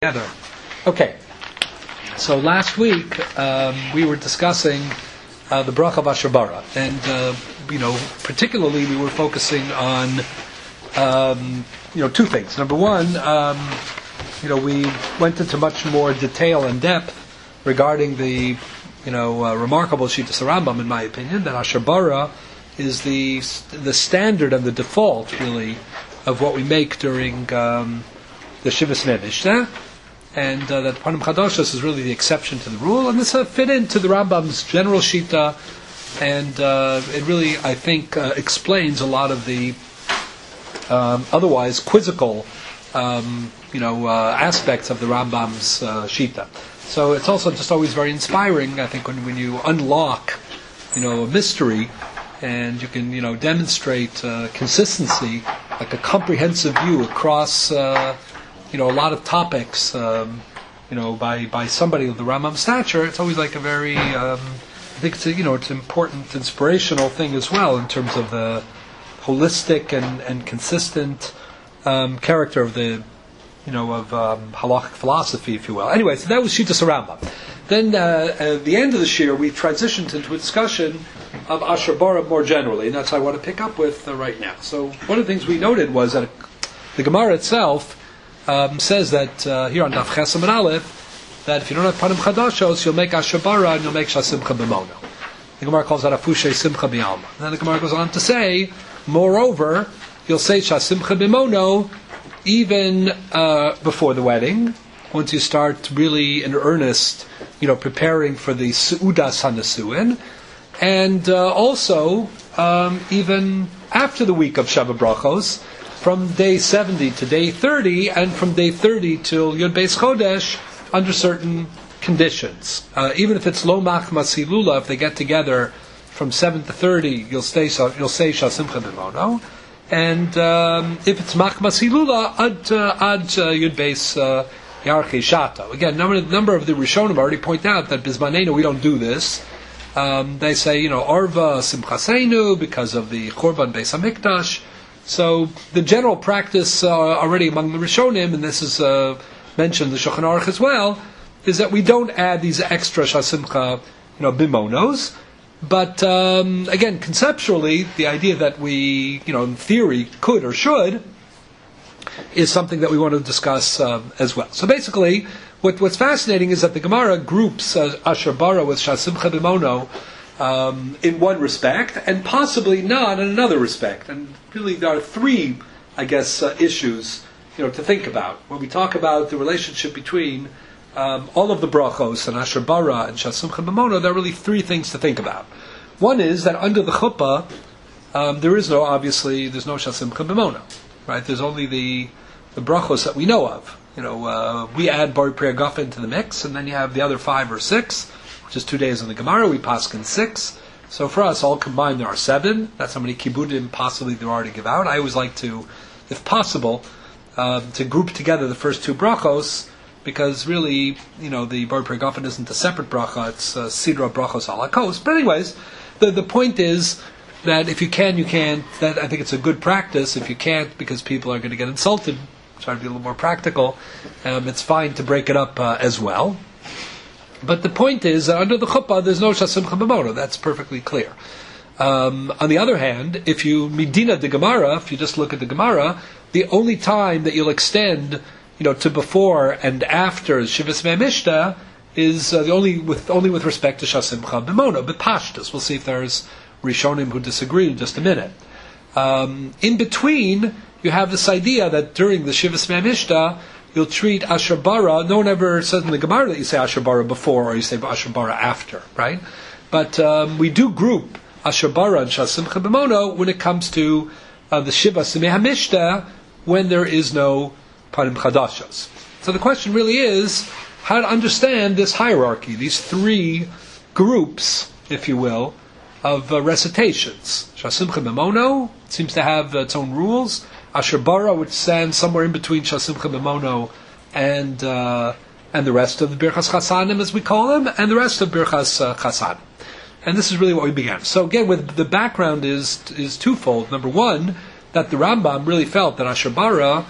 Together. Okay, so last week we were discussing the bracha of Asher Bara, and particularly we were focusing on two things. Number one, we went into much more detail and depth regarding the remarkable Shittas Rambam, in my opinion, that Asher Bara is the standard and the default, really, of what we make during the Shivas Mishnah. And that Panim Chadoshos is really the exception to the rule, and this fit into the Rambam's general shita, and it really, I think, explains a lot of the otherwise quizzical, aspects of the Rambam's shita. So it's also just always very inspiring, I think, when you unlock, a mystery, and you can, demonstrate consistency, like a comprehensive view across. A lot of topics, by somebody of the Rambam stature. It's always like a very, I think it's it's an important, inspirational thing as well in terms of the holistic and consistent character of the, halachic philosophy, if you will. Anyway, so that was Shittas Rambam. Then at the end of this year, we transitioned into a discussion of Asher Bara more generally, and that's what I want to pick up with right now. So one of the things we noted was that the Gemara itself says that here on Daf Chesam and Aleph, that if you don't have Panim Chadashos, you'll make Asher Bara and you'll make Shasimcha B'mono. The Gemara calls that Afushe Simcha B'alma. Then the Gemara goes on to say, moreover, you'll say Shasimcha B'mono even before the wedding, once you start really in earnest, preparing for the Seudas HaNesuin, and also even after the week of Sheva Brachos, from day 70 to day 30, and from day 30 till Yud Beis Chodesh, under certain conditions. Even if it's Lo Machmas Hilula, if they get together from 7 to 30, you'll say Shasimcha B'mono. And if it's Machmas Hilula, Ad Yud Beis Yarchei Shato. Again, a number of the Rishonim already point out that Bizmanenu we don't do this. They say, Arva Simchaseinu, because of the Churban Beis HaMikdash. So the general practice already among the Rishonim, and this is mentioned in the Shulchan Aruch as well, is that we don't add these extra Shasimcha, bimonos. But again, conceptually, the idea that we, in theory, could or should, is something that we want to discuss as well. So basically, what's fascinating is that the Gemara groups Asher Bara with Shasimcha B'mono in one respect, and possibly not in another respect. And really, there are three, issues, to think about. When we talk about the relationship between all of the brachos and Asher Bara and Shasimcha B'mono, there are really three things to think about. One is that under the chuppah, there's no Shasimcha B'mono, right? There's only the brachos that we know of. We add Bari Priya Gafa into the mix, and then you have the other 5 or 6, which is 2 days in the Gemara. We paskin 6. So for us, all combined, there are 7. That's how many kibudim possibly there are to give out. I always like to, if possible, to group together the first 2 brachos, because really, the Bari Priya Gafa isn't a separate bracha, it's Sidra Brachos Alakos. But anyways, the point is that if you can, you can. That I think it's a good practice. If you can't, because people are going to get insulted, try to be a little more practical, it's fine to break it up as well. But the point is that under the chuppah, there's no Shasimcha B'mono. That's perfectly clear. On the other hand, if you Medina the Gemara, if you just look at the Gemara, the only time that you'll extend, to before and after Shivas Mishnah is only with respect to Shasimcha B'mono. But Pashtus, we'll see if there's Rishonim who disagree in just a minute. In between, you have this idea that during the Shivas Mishnah, you'll treat Asher Bara. No one ever says in the Gemara that you say Asher Bara before or you say Asher Bara after, right? But we do group Asher Bara and Shasimcha B'mono when it comes to the Shivas Mishnah when there is no Panim Chadashos. So the question really is how to understand this hierarchy, these 3 groups, if you will, of recitations. Shasimcha B'mono seems to have its own rules. Asher Bara would stand somewhere in between Shasimcha B'mono and the rest of the Birchas Chasanim, as we call them, and the rest of Birchas Chasanim. And this is really what we began. So again, with the background is twofold. Number one, that the Rambam really felt that Asher Bara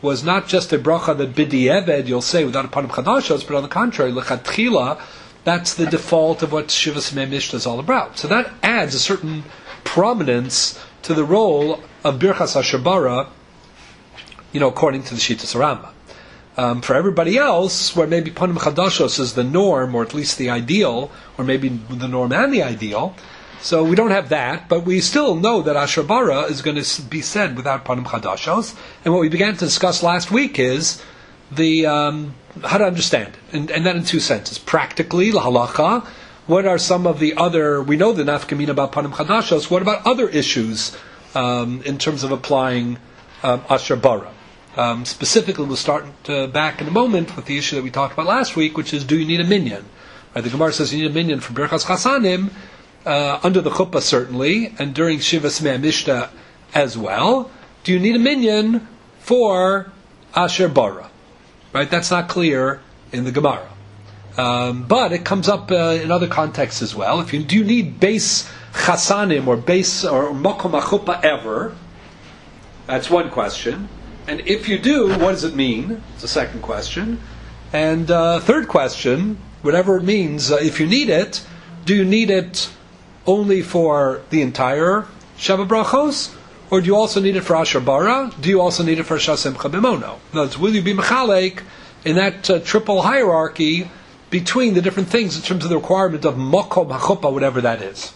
was not just a bracha that b'di'eved you'll say without a panim chadashos, but on the contrary, lechatchila, that's the default of what Shivas Mei Mishnah is all about. So that adds a certain prominence to the role of Birchas Hashabara, according to the Shittas Rambam. For everybody else, where maybe Panim Chadashos is the norm, or at least the ideal, or maybe the norm and the ideal, so we don't have that, but we still know that Hashabara is going to be said without Panim Chadashos. And what we began to discuss last week is the how to understand it, and that in two senses. Practically, lahalacha, what are some of the other, we know the nafkamina about Panim Chadashos, what about other issues in terms of applying Hashabara? Specifically, we'll start back in a moment with the issue that we talked about last week, which is, do you need a minyan? Right, the Gemara says you need a minyan for Birchas Chasanim, under the chuppah certainly, and during Shivas Mei Mishnah as well. Do you need a minyan for Asher Bara? Right, that's not clear in the Gemara, but it comes up in other contexts as well. Do you need base chasanim or base or makom chuppah ever? That's one question. And if you do, what does it mean? It's the second question. And third question, whatever it means, if you need it, do you need it only for the entire Sheva Brachos, or do you also need it for Asher Bara? Do you also need it for Shas Simcha B'mono? In other words, will you be mechalek in that triple hierarchy between the different things in terms of the requirement of Makom HaChuppah, whatever that is?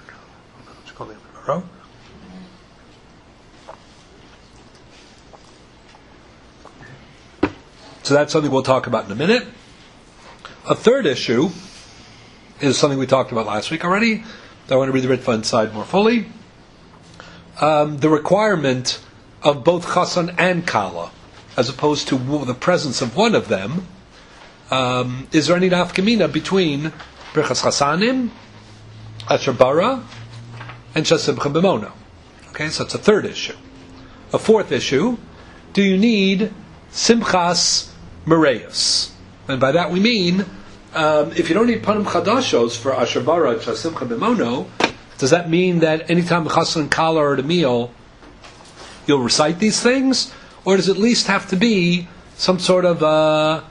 So that's something we'll talk about in a minute. A third issue is something we talked about last week already. I want to read the Ritva inside more fully. The requirement of both Chasan and Kala, as opposed to the presence of one of them. Is there any nafkamina between Birchas Chasanim, Asher Bara, and Shas Simcha B'mono? Okay, so it's a third issue. A fourth issue, do you need Simchas Mereus? And by that we mean, if you don't need Panim Chadashos for Asher Bara and Shas Simcha B'mono, does that mean that anytime Chasan and Kala are at a meal, you'll recite these things? Or does it at least have to be some sort of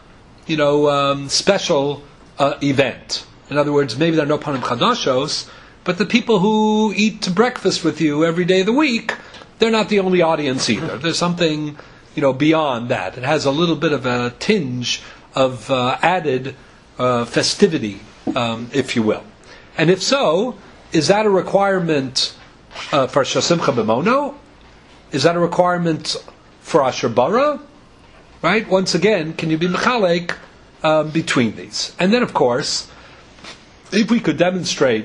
special event? In other words, maybe there are no Panim Chadashos, but the people who eat breakfast with you every day of the week, they're not the only audience either. There's something beyond that. It has a little bit of a tinge of added festivity, if you will. And if so, is that a requirement for Shas Simcha B'mono? Is that a requirement for Asher Bara? Right? Once again, can you be mechalek between these? And then, of course, if we could demonstrate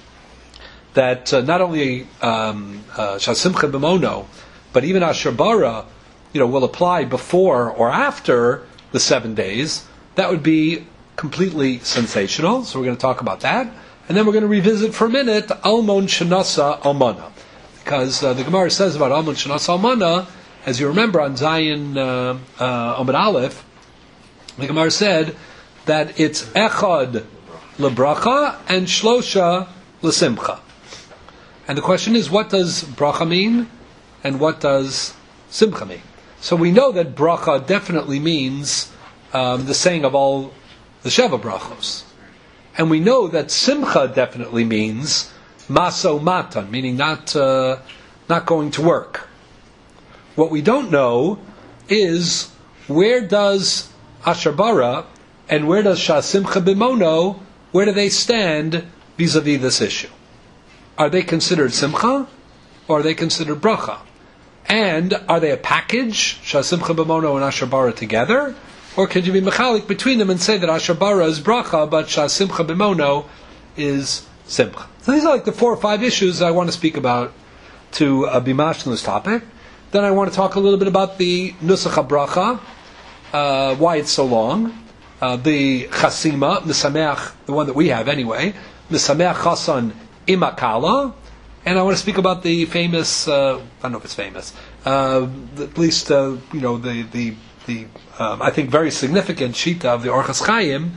that not only Shas Simcha B'mono, but even Asher Bara, will apply before or after the 7 days, that would be completely sensational. So we're going to talk about that. And then we're going to revisit for a minute Almon Shenasa Almana. Because the Gemara says about Almon Shenasa Almana, as you remember on Zayin Amud Aleph, the Gemara said that it's Echad Lebracha and Shlosha Lesimcha. And the question is, what does bracha mean and what does simcha mean? So we know that bracha definitely means the saying of all the Sheva brachos. And we know that simcha definitely means maso matan, meaning not going to work. What we don't know is where does Asher Bara and where does Shas Simcha B'mono, where do they stand vis-a-vis this issue? Are they considered simcha or are they considered bracha? And are they a package, Shas Simcha B'mono and Asher Bara together? Or could you be mechalik between them and say that Asher Bara is bracha, but Shas Simcha B'mono is simcha? So these are like the 4 or 5 issues I want to speak about to be mashed on this topic. Then I want to talk a little bit about the Nusach HaBracha, why it's so long, the Chasima, Misameach, the one that we have anyway, Misameach Chasan Imakala, and I want to speak about the famous, I don't know if it's famous, at least, the I think very significant Shita of the Orchos Chaim,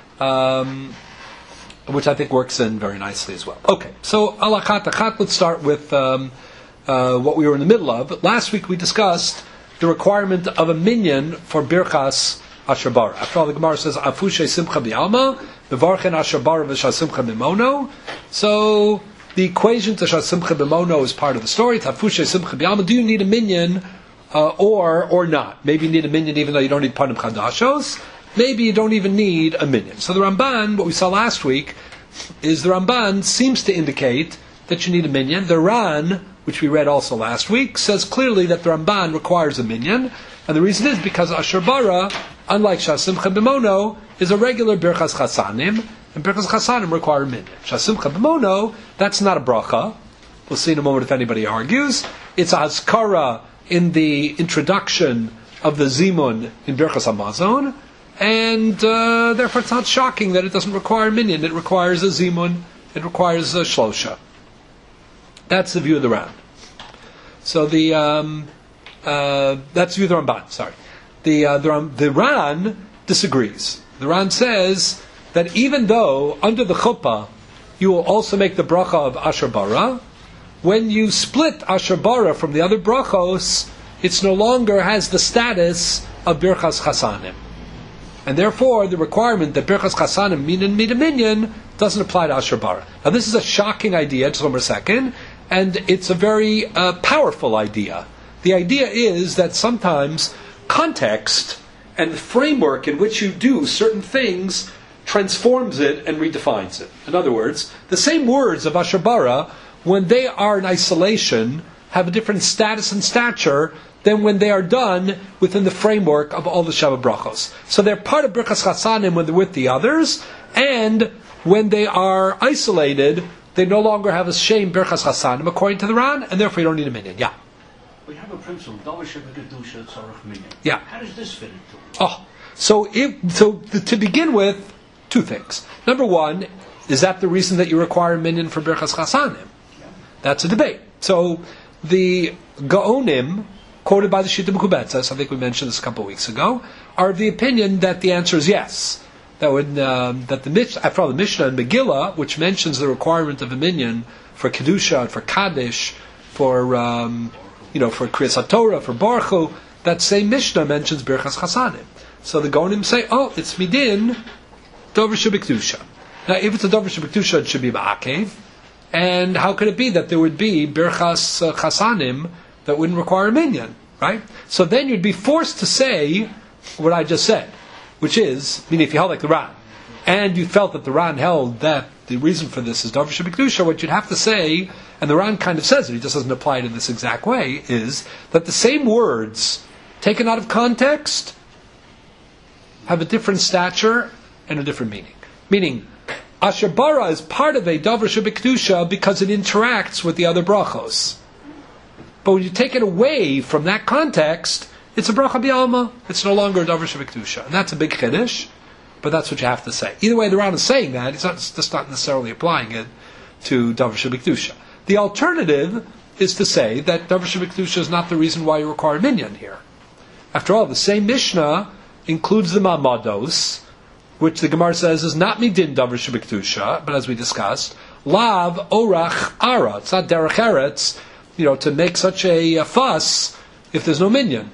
which I think works in very nicely as well. Okay, so Alachat Achat, let's start with what we were in the middle of. Last week we discussed the requirement of a minyan for Birchas Asher Bara. After all, the Gemara says, Afushe Simcha B'Alma, Mevarchen Asher Bara V'Shas Simcha B'Mono. So the equation to Shas Simcha B'Mono is part of the story. Afushe Simcha B'Alma. Do you need a minyan or not? Maybe you need a minyan even though you don't need Panim Chadashos. Maybe you don't even need a minyan. So the Ramban, what we saw last week, is the Ramban seems to indicate that you need a minyan. The Ran, which we read also last week, says clearly that the Ramban requires a minyan. And the reason is because Asher Bara, unlike Shas Simcha B'Mono, is a regular Birchas Chasanim, and Birchas Chasanim require a minyan. Shas Simcha B'Mono, that's not a bracha. We'll see in a moment if anybody argues. It's a Hazkara in the introduction of the Zimun in Birchas Hamazon, and therefore it's not shocking that it doesn't require a minyan. It requires a Zimun, it requires a Shlosha. That's the view of the Ran. So the that's the view of the Ramban. Sorry, the Ran disagrees. The Ran says that even though under the chuppah you will also make the bracha of Asher Bara, when you split Asher Bara from the other brachos, it no longer has the status of Birchas Chasanim, and therefore the requirement that Birchas Chasanim mean a minyan doesn't apply to Asher Bara. Now this is a shocking idea, just one second, and it's a very powerful idea. The idea is that sometimes context and the framework in which you do certain things transforms it and redefines it. In other words, the same words of Asher Bara, when they are in isolation, have a different status and stature than when they are done within the framework of all the Shabbat Brachos. So they're part of Birchas Chasanim when they're with the others, and when they are isolated, they no longer have a shame Birchas Chasanim according to the Ran, and therefore you don't need a minyan. Yeah. We have a principle, Davar Shebekadusha Tzarech Minyan. Yeah. How does this fit into it? To begin with, two things. Number one, is that the reason that you require a minyan for Birchas Chasanim? Yeah. That's a debate. So the Gaonim, quoted by the Shita Mekubetzes, I think we mentioned this a couple of weeks ago, are of the opinion that the answer is yes. That would after all, the Mishnah in Megillah, which mentions the requirement of a minyan for Kedusha and for Kaddish, for for Kriyas HaTorah, for Baruch Hu, that same Mishnah mentions Birchas Chasanim. So the Gaonim say, it's midin Dover Shebekdusha. Now, if it's a Dover Shebekdusha, it should be Ma'akev. And how could it be that there would be Birchas Chasanim that wouldn't require a minyan, right? So then you'd be forced to say what I just said, which is, meaning if you held like the Ran, and you felt that the Ran held that the reason for this is Dover Shebekdusha, what you'd have to say, and the Ran kind of says it, he just doesn't apply it in this exact way, is that the same words, taken out of context, have a different stature and a different meaning. Meaning, Asher Bara is part of a Dover Shebekdusha because it interacts with the other brachos. But when you take it away from that context, it's a bracha b'alma. It's no longer a Dover Shebekdusha. And that's a big chiddush, but that's what you have to say. Either way, the Ran is saying that. It's just not necessarily applying it to Dover Shebekdusha. The alternative is to say that Dover Shebekdusha is not the reason why you require a minyan here. After all, the same Mishnah includes the Ma'amados, which the Gemara says is not midin Dover Shebekdusha, but as we discussed, lav orach ara. It's not derech eretz, to make such a fuss if there's no minyan.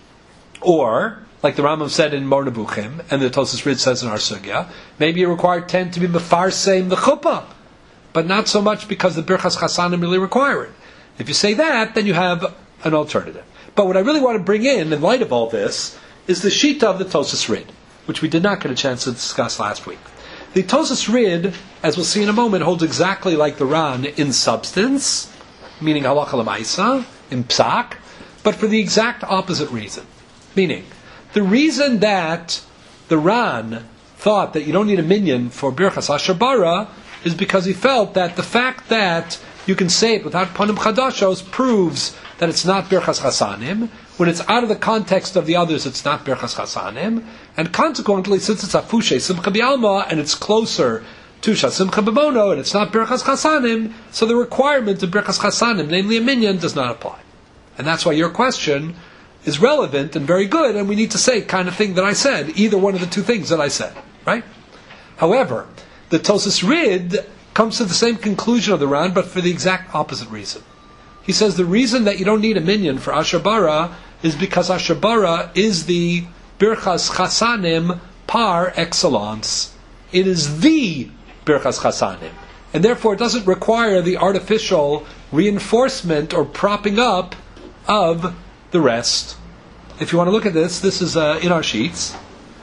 Or, like the Rambam said in Mor Nevuchim, and the Tosas Rid says in our Sugya, maybe you require 10 to be mefarseim the chuppah, but not so much because the Birchas Chasanim really require it. If you say that, then you have an alternative. But what I really want to bring in light of all this, is the Shita of the Tosas Rid, which we did not get a chance to discuss last week. The Tosas Rid, as we'll see in a moment, holds exactly like the Ran in substance, meaning halacha l'maisa, in psak, but for the exact opposite reason. Meaning, the reason that the Ran thought that you don't need a minyan for Birchas Asher Bara is because he felt that the fact that you can say it without Panim Chadashos proves that it's not Birchas Chasanim. When it's out of the context of the others, it's not Birchas Chasanim. And consequently, since it's Afushe Simcha B'Alma and it's closer to Shas Simcha B'Mono and it's not Birchas Chasanim, so the requirement of Birchas Chasanim, namely a minyan, does not apply. And that's why your question is relevant and very good, and we need to say kind of thing that I said, either one of the two things that I said, right? However, the Tosas Rid comes to the same conclusion of the Ran, but for the exact opposite reason. He says the reason that you don't need a minyan for Asher Bara is because Asher Bara is the Birchas Chasanim par excellence. It is the Birchas Chasanim. And therefore it doesn't require the artificial reinforcement or propping up of the rest. If you want to look at this is in our sheets.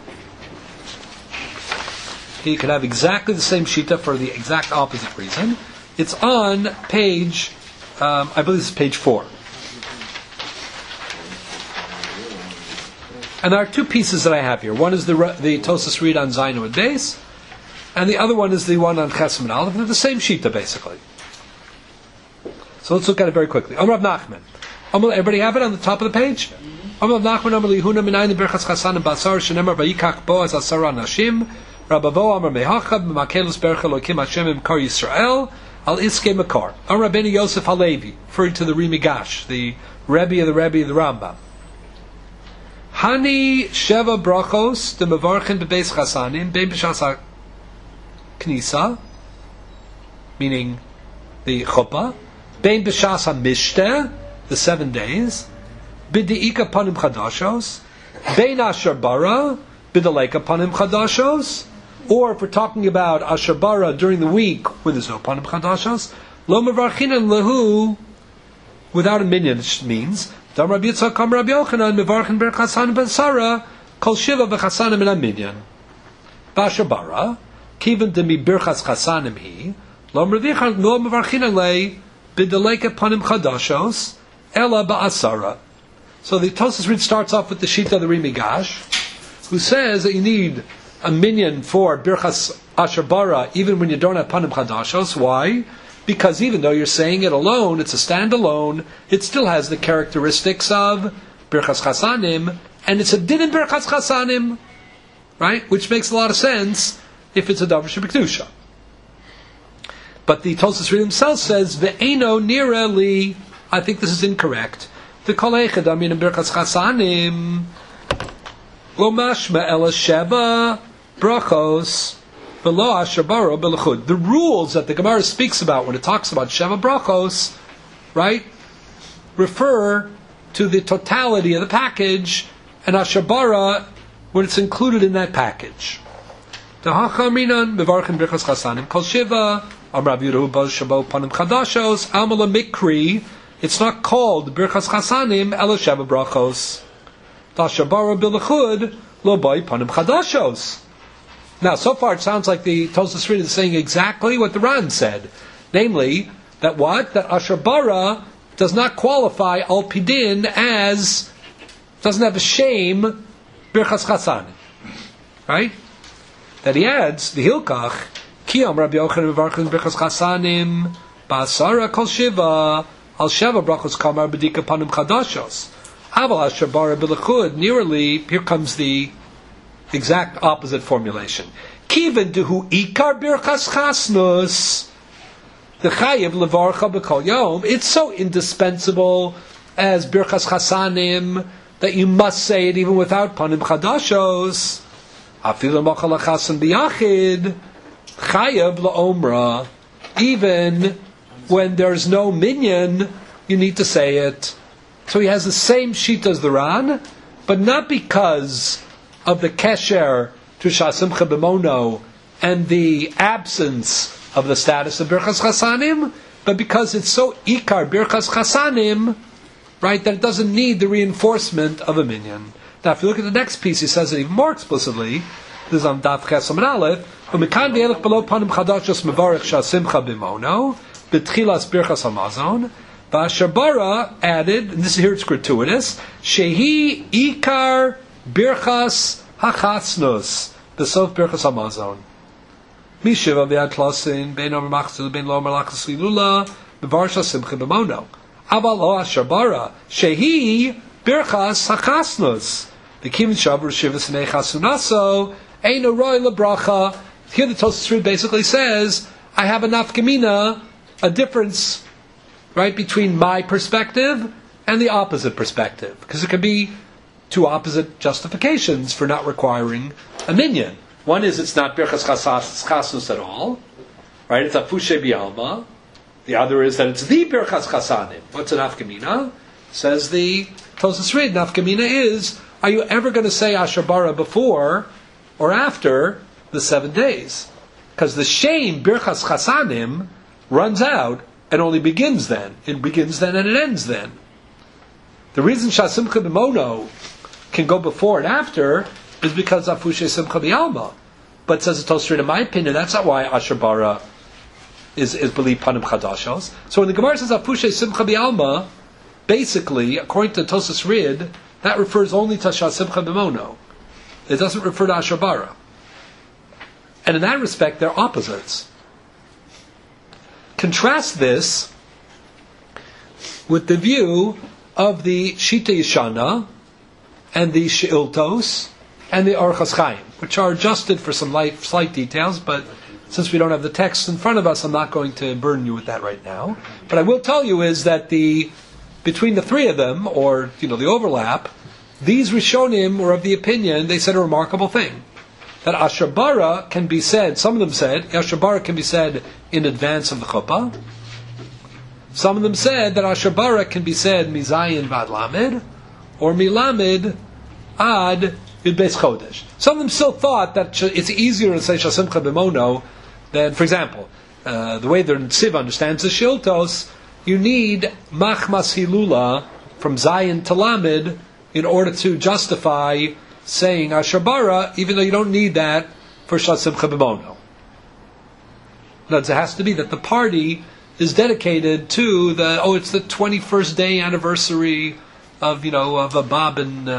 You can have exactly the same shita for the exact opposite reason. It's on page, I believe this is page 4. And there are two pieces that I have here. One is the Tosas read on Zayin and Beis, and the other one is the one on Chesem and Aleph. They're the same shita, basically. So let's look at it very quickly. Amar Rav Nachman. Everybody have it on the top of the page? Amar Rav Nachman, Amar Lihuna, Minayin Berchas Chasanim Basar, Shenemar Vayikach Boaz Asara Nashim, Rabavo Amar Mehachab, Makelus Bercha Lokim Hashem Imkar Yisrael, Al Iske Makar. Amar Rabbeinu Yosef Halevi, referring to the Rimigash, the Rebbe of the Rambam. Hani Sheva Brachos, the Mevarchin Bebeis Chasanim, Bein B'Shas HaKnisa, meaning the Chuppah, Bein B'Shas HaMishteh, the 7 days, B'Di'ika Panim Chadashos, Bein Asher Bara, B'Daleika Panim Chadashos, or if we're talking about Asher Bara during the week when there's no Panim Chadashos, Lo Mevarchinan Lehu, without a minyan, which means, Dam Rabbi Yitzchak Kam Rabbi Yochanan, Mevarchin Ber Chasanim Ben Sarah, Kol Shiva V'Chasanim in a minyan. B'Asher Bara, Kiven Demi Birchas Chasanim Hi, Lo Mevarchinan Le, B'Daleika Panim Chadashos, Ela Ba'asara. So the Tosas read starts off with the Shita of the Rimigash, who says that you need a minyan for Birchas Asher Bara even when you don't have Panim Chadashos. Why? Because even though you're saying it alone, it's a standalone, it still has the characteristics of Birchas Chasanim, and it's a din in Birchas Chasanim, right? Which makes a lot of sense if it's a Davar Shebekdusha. But the Tosas read himself says, Ve'eno nira li, I think this is incorrect. The Kol Echad Amin in Birchas Chasanim, Lo Mashma Ela Sheba Brachos, the rules that the Gemara speaks about when it talks about Sheva Brachos, right, refer to the totality of the package, and Asher Bara when it's included in that package. It's not called Birchas Chasanim Ela Sheva Brachos. Asher Bara Bilachud Lo Bai Panim Chadashos. Now, so far it sounds like the Tosas Reed is saying exactly what the Ran said. Namely, that what? That Asher Bara does not qualify Al Pidin as, doesn't have a shame, Birchas Chasanim. Right? That he adds, the Hilkach, Kiyam Rabbi Yochanan Mevarchin Birchas Chasanim, Ba'asara Kol Shiva, Al Sheva Brachos Kamar B'dika Panim Chadashos. Aval Asher Bara Bilachud, nearly, here comes the exact opposite formulation. Kiven dehu ikar birchas chasnus, the chayiv levarcha b'kol yom. It's so indispensable as birchas chasanim that you must say it even without panim chadashos. Afilu machal chasan biyachid chayiv laomra. Even when there's no minyan, you need to say it. So he has the same sheet as the Ran, but not because of the kesher to Shasimcha B'mono and the absence of the status of Birchas Chasanim, but because it's so ikar Birchas Chasanim, right, that it doesn't need the reinforcement of a minyan. Now, if you look at the next piece, he says it even more explicitly. This is on Daf Ches Amud Aleph. U'mikan v'elech below panim chadashos mevarich Shasimcha B'mono b'tchilas Birchas Hamazon. Ba'asher Bara added, and this here it's gratuitous, shehi ikar Birchas Hachasnus, the Sof Birchas Hamazon. Mishiva v'ad klasin, bein omer machzil, bein lo omer lachas lilula, bevarsha simcha b'mono. Aval lo Asher Bara, shehi Birchas Hachasnus. The Kim Shavar Shivas Nei Chasunaso, Eino Roy Lebracha. Here the Tosafos basically says, I have a nafkamina, a difference, right, between my perspective and the opposite perspective. Because it could be two opposite justifications for not requiring a minyan. One is it's not Birchas Chasanus at all, right? It's a Fushe Bialma. The other is that it's the Birchas Chasanim. What's an Afkamina? Says the Tosas Rid, nafkamina is, are you ever going to say Asher Bara before or after the 7 days? Because the shame, Birchas Chasanim, runs out and only begins then. It begins then and it ends then. The reason Shasimcha B'mono can go before and after is because Afushe Simcha B'alma. But says the Tosfos, in my opinion, that's not why Asher Bara is believed Panim Chadashos. So when the Gemara says Afushe Simcha B'alma, basically, according to Tosfos Rid, that refers only to Shasimcha B'mono. It doesn't refer to Asher Bara. And in that respect, they're opposites. Contrast this with the view of the Shita Yeshana and the She'iltos and the Orchos Chaim, which are adjusted for some slight details, but since we don't have the text in front of us, I'm not going to burden you with that right now. But I will tell you is that between the three of them, or the overlap, these Rishonim were of the opinion, they said a remarkable thing, that Asher Bara can be said, some of them said, Asher Bara can be said in advance of the chuppah. Some of them said that Asher Bara can be said Mizayin Vad Lamed, or Milamed Ad Yudbeis Chodesh. Some of them still thought that it's easier to say Shasimcha B'mono than, for example, the way the Tziv understands the Shiltos, you need Machmas Hilula from Zayin to Lamed in order to justify saying Asher Bara, even though you don't need that for Shasimcha B'mono. Now, it has to be that the party is dedicated to it's the 21st day anniversary of Bob and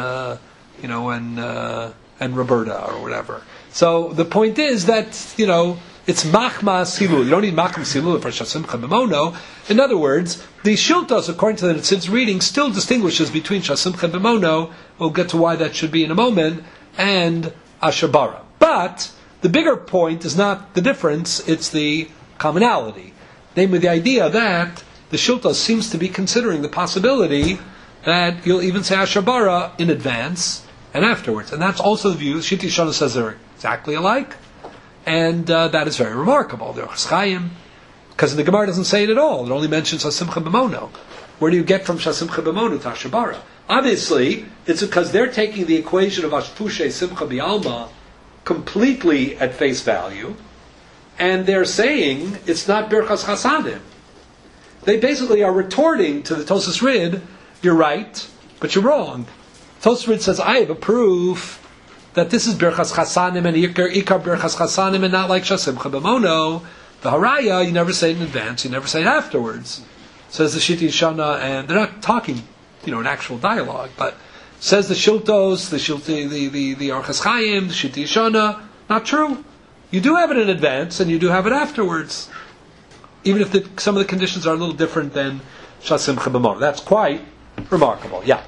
and Roberta or whatever. So the point is that it's Machmas Hilul. You don't need Machmas Hilul for Shasimcha B'mono. In other words, the Shiltos, according to the Tzid's reading, still distinguishes between Shasimcha B'mono. We'll get to why that should be in a moment, and Asher Bara. But the bigger point is not the difference; it's the commonality. Namely, the idea that the Shiltos seems to be considering the possibility that you'll even say Asher Bara in advance and afterwards. And that's also the view. Shita Yeshana says they're exactly alike, and that is very remarkable. The Orchos Chaim, because the Gemara doesn't say it at all. It only mentions Shasimcha B'mono. Where do you get from Shasimcha B'mono to Asher Bara? Obviously, it's because they're taking the equation of Ashpushe Simcha B'alma completely at face value, and they're saying it's not Birchas Chasadim. They basically are retorting to the Tosas Rid, you're right, but you're wrong. Tosas Rid says, I have a proof that this is Birchas Chasadim and Ikar Birchas Chasadim and not like Shasimcha B'mono. The Haraya, you never say it in advance, you never say it afterwards. Says the Shita Yeshana, and they're not talking, an actual dialogue, but says the Shiltos, the Orchos Chaim, the Shita Yeshana, not true. You do have it in advance, and you do have it afterwards. Even if some of the conditions are a little different than Shasimcha B'mono. That's quite remarkable. Yeah.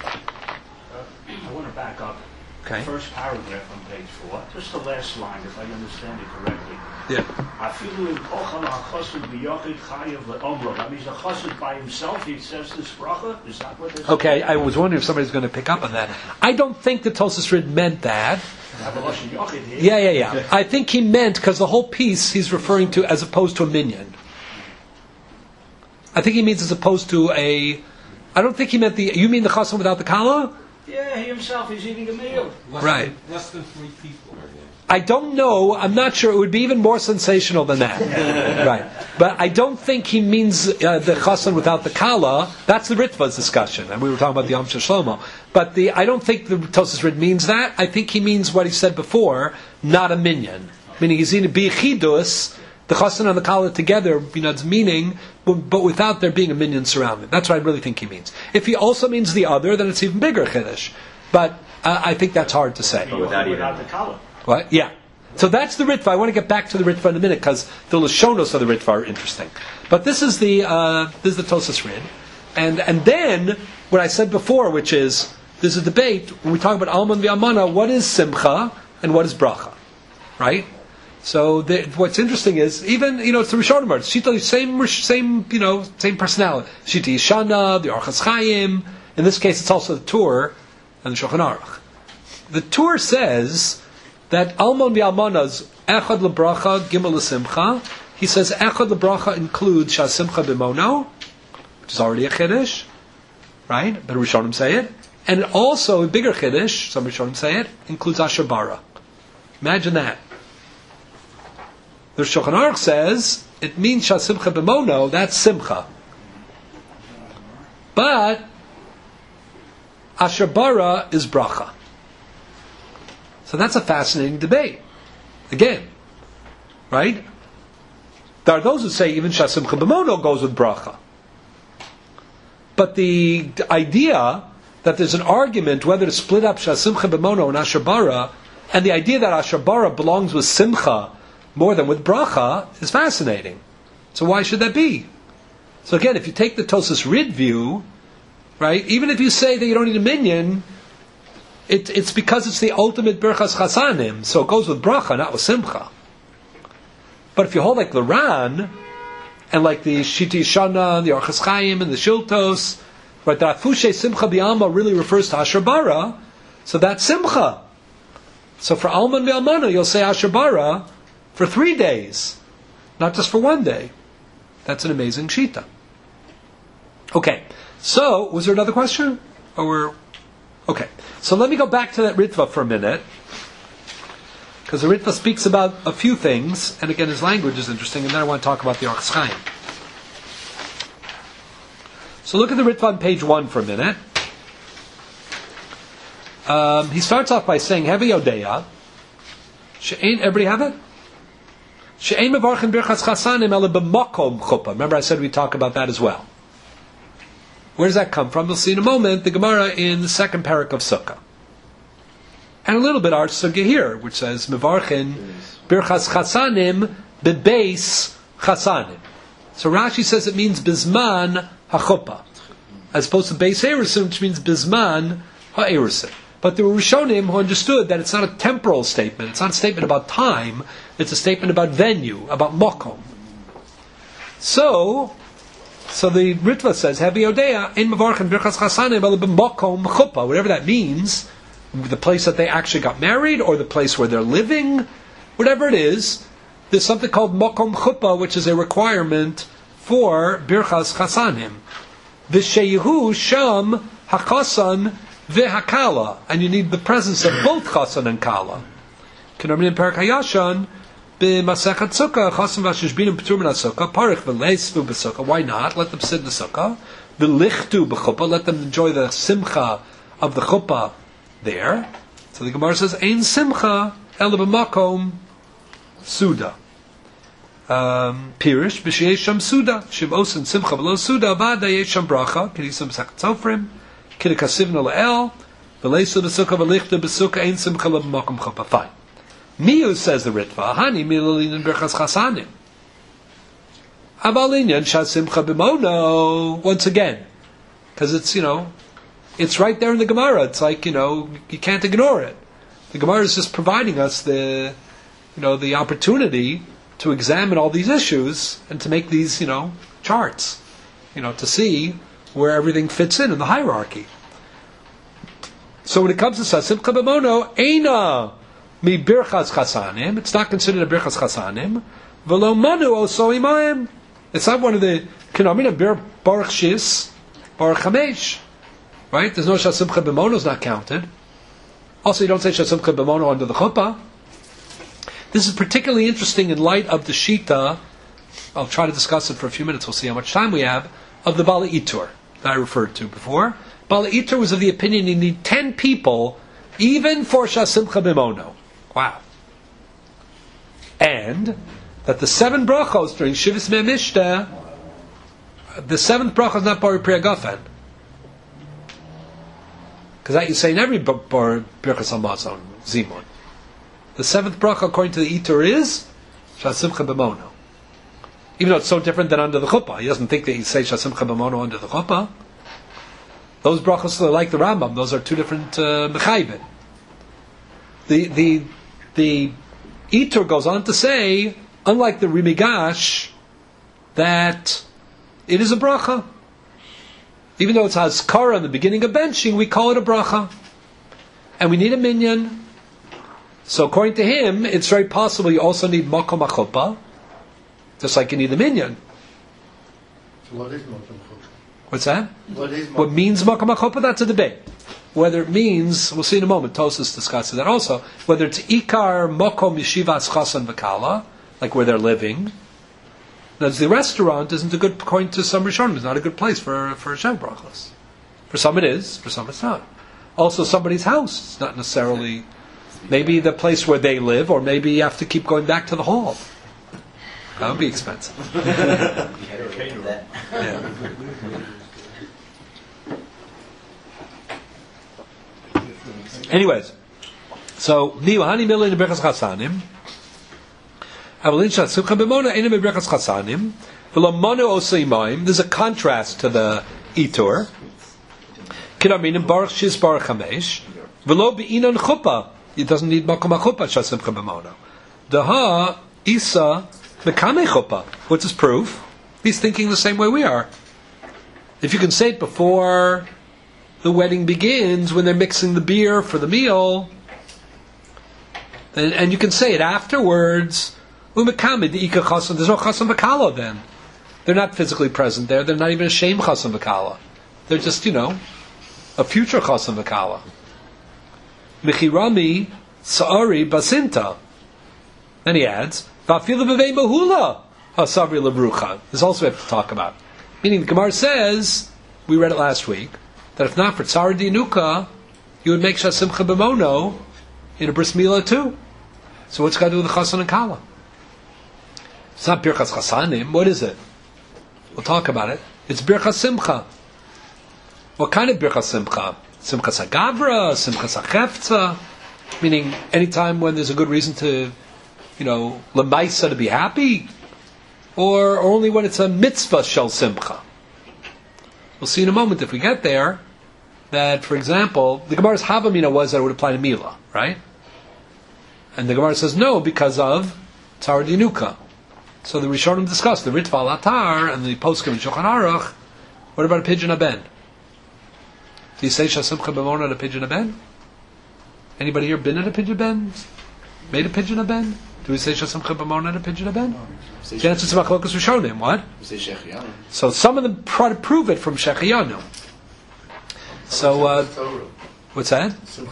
I want to back up. Okay. The first paragraph on page 4, just the last line, if I understand it correctly. Yeah. Afilu in Kochel HaChassid B'Yochid Chayav LeOmro. That means the Chassid by himself, he says this bracha? Is that what it is? Okay, I was wondering if somebody's going to pick up on that. I don't think the Tosas Rid meant that. Yeah. I think he meant, because the whole piece he's referring to as opposed to a minyan. I think he means as opposed to I don't think he meant you mean the chassan without the kala? Yeah, he himself is eating a meal. Right. Less than 3 people. I don't know. I'm not sure. It would be even more sensational than that. Right. But I don't think he means the chassan without the kala. That's the Ritva's discussion. And we were talking about the Yom Shlomo. But I don't think the Tosas Rid means that. I think he means what he said before, not a minyan. Meaning he's in a bichidus, the chassan and the kala together, it's meaning, but without there being a minyan surrounding. That's what I really think he means. If he also means the other, then it's even bigger chiddush. But I think that's hard to say. But without the kala. What? Yeah. So that's the Ritva. I want to get back to the Ritva in a minute because the Lashonos of the Ritva are interesting. But this is the Tosas Rid, and then what I said before, which is there's a debate when we talk about Alman v'Almana. What is Simcha and what is Bracha? Right. So what's interesting is even it's the Rishonim. Shita same personality. Shita Yeshana, the Orchos Chaim. In this case, it's also the Tur and the Shulchan Aruch. The Tur says that Alman v'Almana's Echad lebracha, Gimel lesimcha. He says Echad lebracha includes Shasimcha B'mono, which is already a chiddush, right? But Rishonim say it. And also, a bigger Chiddush, some Rishonim say it, includes Asher Bara. Imagine that. The Shulchan Aruch says, it means Shasimcha B'mono, that's Simcha. But, Asher Bara is Bracha. So that's a fascinating debate. Again, right? There are those who say even Shasimcha B'mono goes with Bracha. But the idea that there's an argument whether to split up Shasimcha B'mono and Asher Bara, and the idea that Asher Bara belongs with Simcha more than with Bracha is fascinating. So why should that be? So again, if you take the Tosas Rid view, right, even if you say that you don't need a minyan, it's because it's the ultimate Birchas Chasanim, so it goes with Bracha, not with Simcha. But if you hold like the Ran, and like the Shiti Shana, the Orchos Chaim, and the Shiltos, right, that Fushe Simcha B'Alma really refers to Asher Bara, so that's Simcha. So for Alman Ve'Almana, you'll say Asher Bara for 3 days, not just for 1 day. That's an amazing Shita. Okay, so, was there another question? Okay, so let me go back to that Ritva for a minute, because the Ritva speaks about a few things, and again his language is interesting, and then I want to talk about the Orchos Chaim. So look at the Ritva on page 1 for a minute. He starts off by saying, Hevi Odeya, everybody have it? She'ein mevarchen birchas chasanim ele b'makom chuppah. Remember I said we'd talk about that as well. Where does that come from? We'll see in a moment the Gemara in the second parak of Sukkah. And a little bit our Sukkah here, which says, mevarchen birchas chasanim bebeis chasanim. So Rashi says it means bizman hachuppah, as opposed to beis erusin, which means bizman ha'erusin. But there were Rishonim who understood that it's not a temporal statement, it's not a statement about time, it's a statement about venue, about mokom. So the Ritva says, Hevi Odeya, in Mavarchan Birchas Chasanim, mokom chuppah, whatever that means, the place that they actually got married, or the place where they're living, whatever it is, there's something called mokom chuppah, which is a requirement for Birchas Chasanim. V'sheyehu sham hakasan v'hakala, and you need the presence of both chasan and kala. K'nomrin in Parak Hayashan, b'masechet sukkah, chasan v'ashishbinim p'tur min ha-sukkah, parich v'leisvu b'sukkah, why not? Let them sit in the sukkah. V'lichtu b'chuppah, let them enjoy the simcha of the chuppah there. So the Gemara says, ein simcha, el b'makom suda. Pirish, b'sheyeh sham suda, shiv osin simcha v'lo suda, v'ada yesh sham bracha, k'nisam sechet sofrim, Kidikasivna le'el, v'leisu b'sukkah v'lichta b'sukkah ein simcha l'b'makom chuppah. Fine. Miu, says the Ritva, hani milalinin birchas chasanim. Avalinyan shasimcha b'mono, once again. Because it's, it's right there in the Gemara. It's like, you can't ignore it. The Gemara is just providing us the opportunity to examine all these issues and to make these, charts, to see where everything fits in the hierarchy. So when it comes to Simcha B'mono, Eina mi birchas chasanim, it's not considered a birchas chasanim. V'lo manu oso imayim, it's not one of the kinamina baruch shis, baruch chamesh, right? There's no Simcha B'mono is not counted. Also, you don't say Simcha B'mono under the chuppah. This is particularly interesting in light of the shita. I'll try to discuss it for a few minutes. We'll see how much time we have. Of the Bala Itur that I referred to before. Bala Itur was of the opinion you need 10 people even for Shasimcha B'mono. Wow. And that the 7 brachos during Shivas Me'amishta, the 7th bracha is not Bari Priya Gafen. Because that you say in every Birchas Hamazon, Zimun. The 7th bracha according to the Itur is Shasimcha B'mono. Even though it's so different than under the chuppah. He doesn't think that you say Shasimcha B'mono under the chuppah. Those brachos are like the Rambam. Those are two different mechayvin. The Itur goes on to say, unlike the Rimigash, that it is a bracha. Even though it's Hazkara in the beginning of benching, we call it a bracha. And we need a minyan. So according to him, it's very possible you also need makom chuppah, just like you need the minyan. So what is makom chuppah? What's that? What means Makom HaChopa? That's a debate. Whether it means, we'll see in a moment, Tosas discusses that also, whether it's Ikar Makom Yeshivas Chasan V'Kala, like where they're living. That's the restaurant isn't a good point to some Rishonim. It's not a good place for Hashem Brachos. For some it is, for some it's not. Also somebody's house. It's not necessarily maybe the place where they live, or maybe you have to keep going back to the hall. That would be expensive. Yeah. Anyways, so Niuhani Milin Berachas Chasanim. There's a contrast to the Itur. It doesn't need Makom HaChuppah Shasimcha B'mono. Daha Isa Mekame Chuppah. What's his proof? He's thinking the same way we are. If you can say it before the wedding begins, when they're mixing the beer for the meal, and you can say it afterwards. There's no chasam v'kala then. They're not physically present there. They're not even a shame chasam v'kala. They're just, a future chasam v'kala. Mechirami sa'ari basinta. Then he adds, v'afilu b'vei mahula hasabri lebrucha. This also we have to talk about. Meaning the Gemara says, we read it last week, that if not for tzara dinuka, you would make shasimcha b'mono in a bris milah too. So what's got to do with the chasan and kala? It's not birchas chasanim. What is it? We'll talk about it. It's birchas simcha. What kind of birchas simcha? Simchas hagavra, simchas hachefza, meaning anytime when there's a good reason to, lemaisa to be happy, or only when it's a mitzvah shel simcha. We'll see in a moment if we get there that, for example, the Gemara's havamina was that it would apply to Mila, right? And the Gemara says no because of tzara dinuka. So the Rishonim discussed the Ritva al-Atar and the Poskim and Shulchan Aruch. What about a pigeon haben? Do you say Shasimcha B'mona at a pigeon haben? Anybody here been at a pigeon haben? Made a pigeon haben? Do we say Shasimcha B'mona at a pigeon haben? The answer is Machlokas Rishonim. What? So some of them try to prove it from Shechiyanu. So what's that?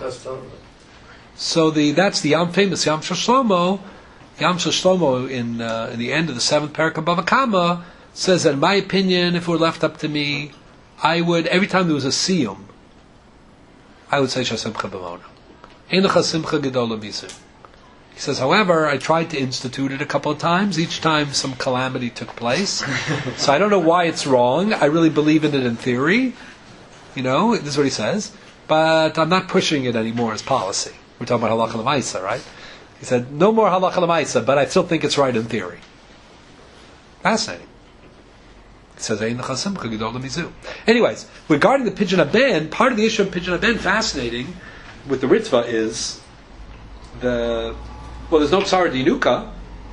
So that's the famous Yam Shel Shlomo. Yam Shel Shlomo in the end of the 7th parak of Bava Kama says that in my opinion, if it were left up to me, I would, every time there was a siyum, I would say Shasimcha B'mona. Einacha Simcha Gedola Misu. He says, however, I tried to institute it a couple of times. Each time some calamity took place. So I don't know why it's wrong. I really believe in it in theory. This is what he says. But I'm not pushing it anymore as policy. We're talking about halacha l'maisa, right? He said, no more halacha l'maisa, but I still think it's right in theory. Fascinating. He says, anyways, regarding the pigeon haben, part of the issue of pigeon haben, fascinating, with the Ritva is, there's no tzara dinuka,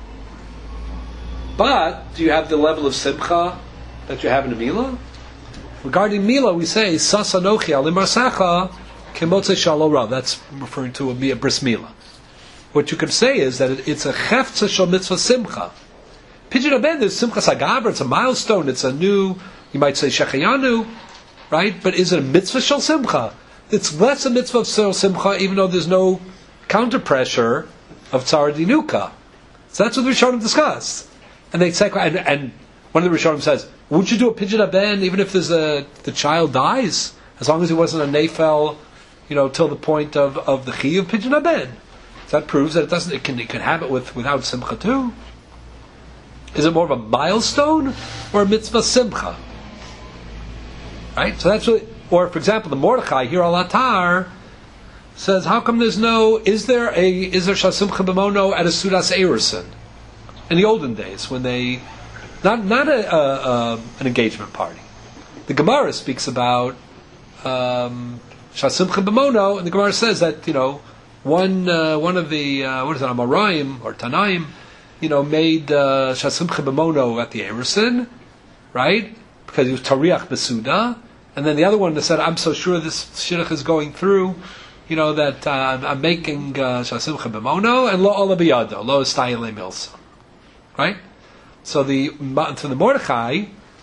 but do you have the level of simcha that you have in a Mila? Regarding Mila, we say, Sas anochi alim marsacha kemotzei shalo rav. That's referring to a bris Mila. What you could say is that it's a chefza shal mitzvah simcha. Pigeon haben is simcha sagaver. It's a milestone. It's a new, you might say shechayanu, right? But is it a mitzvah shal simcha? It's less a mitzvah shal simcha, even though there's no counter pressure of tzara dinuka. So that's what the Rishonim discussed. And they say, and one of the Rishonim says, wouldn't you do a pigeon haben even if the child dies, as long as he wasn't a nefel, till the point of the chi of pigeon haben? So that proves that it can have it without simcha too. Is it more of a milestone or a mitzvah simcha? Right. So that's really, or for example, the Mordechai here al-Atar says, how come is there shasimcha b'mono at a sudas erusin in the olden days when they not an engagement party? The Gemara speaks about shasimcha b'mono, and the Gemara says that one of the Amoraim or Tanaim made shasimcha b'mono at the erusin, right? Because he was tariach besuda, and then the other one that said, I'm so sure this shidduch is going through, that I'm making shasimcha b'mono and lo ola biyado, lo estayele milsa, right? So the Mordechai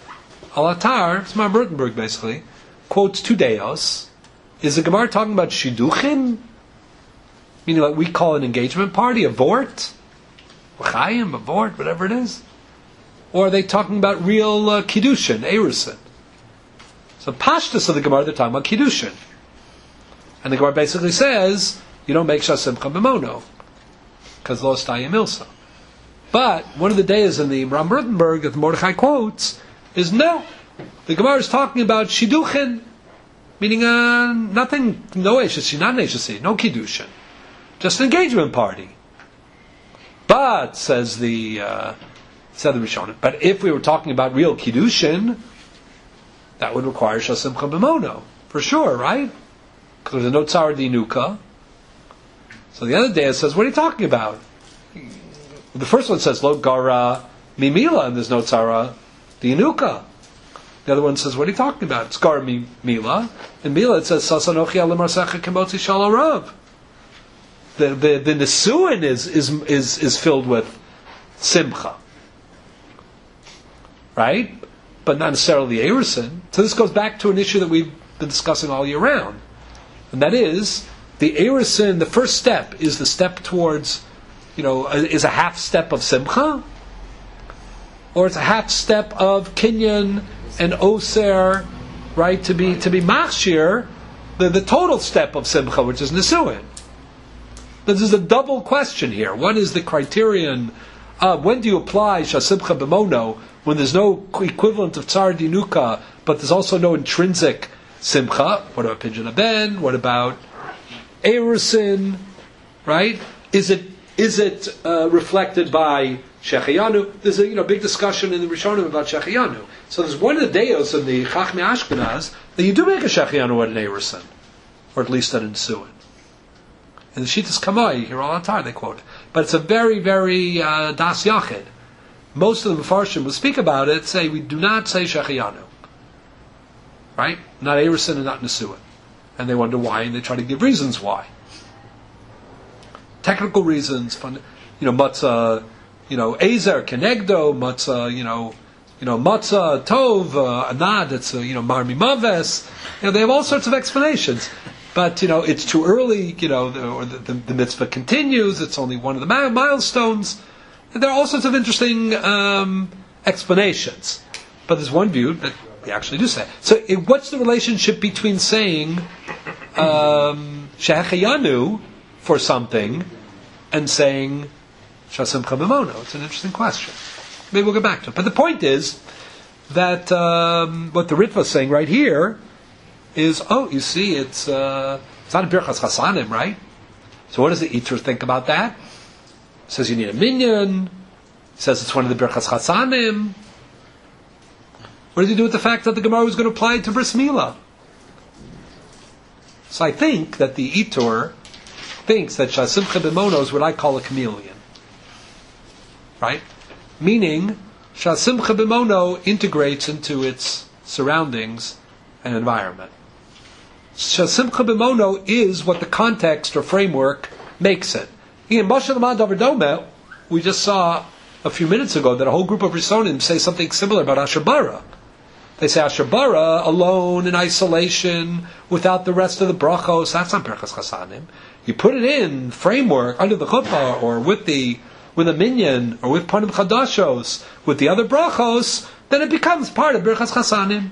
Al-Atar, it's Maram Rutenberg basically, quotes two deos. Is the Gemara talking about Shidduchim? Meaning what we call an engagement party, a vort? L'chaim, a vort, whatever it is? Or are they talking about real Kiddushin, Erusin? So Pashtus of the Gemara, they're talking about Kiddushin. And the Gemara basically says, you don't make Shasimcha B'mono, because lo stayim ilsa. But one of the days in the Maram Rutenberg that Mordechai quotes is no. The Gemara is talking about Shidduchin, meaning nothing, no Eshesi, not Eshesi, no Kiddushin. Just an engagement party. But, said the Rishonim, but if we were talking about real Kiddushin, that would require Shasimcha B'mono, for sure, right? Because there's no Tzara Dinuka. So the other day says, what are you talking about? The first one says, Lo Gara Mimila, and there's no Tzara Dinuka. The other one says, what are you talking about? It's Gara Mila. In Mila it says, Sasanochi Alamarsecha Kemotzi Shalarav. The Nesuin is filled with Simcha. Right? But not necessarily the Erusin. So this goes back to an issue that we've been discussing all year round. And that is, the Erusin, the first step, is the step towards, is a half step of Simcha, or it's a half step of Kinyan and Oser, right, to be Machshir, the total step of Simcha, which is Nesuin. This is a double question here. What is the criterion of when do you apply Shasimcha B'mono when there's no equivalent of Tzar Dinuka, but there's also no intrinsic Simcha? What about Pidyon Ben? What about Erusin? Right? Is it reflected by Shechayanu? There's a big discussion in the Rishonim about Shechayanu. So there's one of the deos in the Chachmei Ashkenaz that you do make a Shechayanu at an Erusin, or at least at an Nesuin. In the Shittas Kamai, here all the time they quote. But it's a very, very das yachid. Most of the Mefarshim will speak about it, say we do not say Shechayanu. Right? Not Erusin and not Nesuin. And they wonder why, and they try to give reasons why. Technical reasons, matzah, Ezer, Kenegdo, matzah, matzah, Tov, Anad, it's, Marmi Maves. They have all sorts of explanations. But, it's too early, or the mitzvah continues, it's only one of the milestones. There are all sorts of interesting explanations. But there's one view that we actually do say. So what's the relationship between saying Shehechayanu for something and saying Shasimcha B'mono? It's an interesting question. Maybe we'll get back to it. But the point is that what the Ritva is saying right here is, you see, it's not a Birchas Chasanim, right? So what does the Eater think about that? He says you need a minyan. He says it's one of the Birchas Chasanim. What does he do with the fact that the Gemara was going to apply it to Bris Milah? So I think that the Eater thinks that Shasimcha B'mono is what I call a chameleon. Right? Meaning, Shasimcha B'mono integrates into its surroundings and environment. Shasimcha B'mono is what the context or framework makes it. In Moshe L'man Davar Doma, we just saw a few minutes ago that a whole group of Rishonim say something similar about Asher Bara. They say Asher Bara alone in isolation without the rest of the brachos. That's not Birchas Chasanim. You put it in framework under the chuppah or with a minyan or with panim chadashos with the other brachos, then it becomes part of Birchas Chasanim.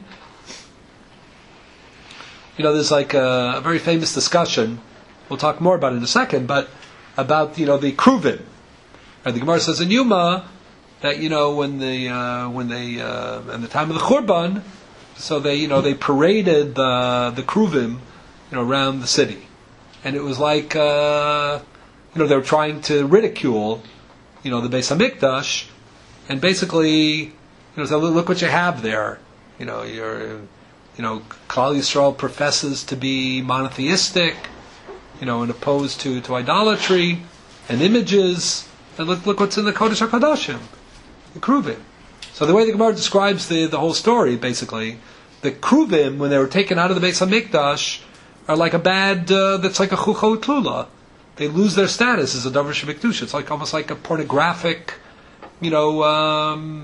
There's like a very famous discussion. We'll talk more about it in a second, but about the Kruvim. And the Gemara says in Yuma that when they in the time of the Churban, so they paraded the Kruvim around the city, and it was like they were trying to ridicule the Beis Hamikdash, and basically say, look what you have there. Klal Yisrael professes to be monotheistic, and opposed to idolatry and images. And look what's in the Kodesh HaKadoshim, the Kruvim. So the way the Gemara describes the whole story, basically, the Kruvim, when they were taken out of the Beis Hamikdash, are like a bad, that's like a Chucho Tlula. They lose their status as a Davar Shebikdush. It's almost like a pornographic,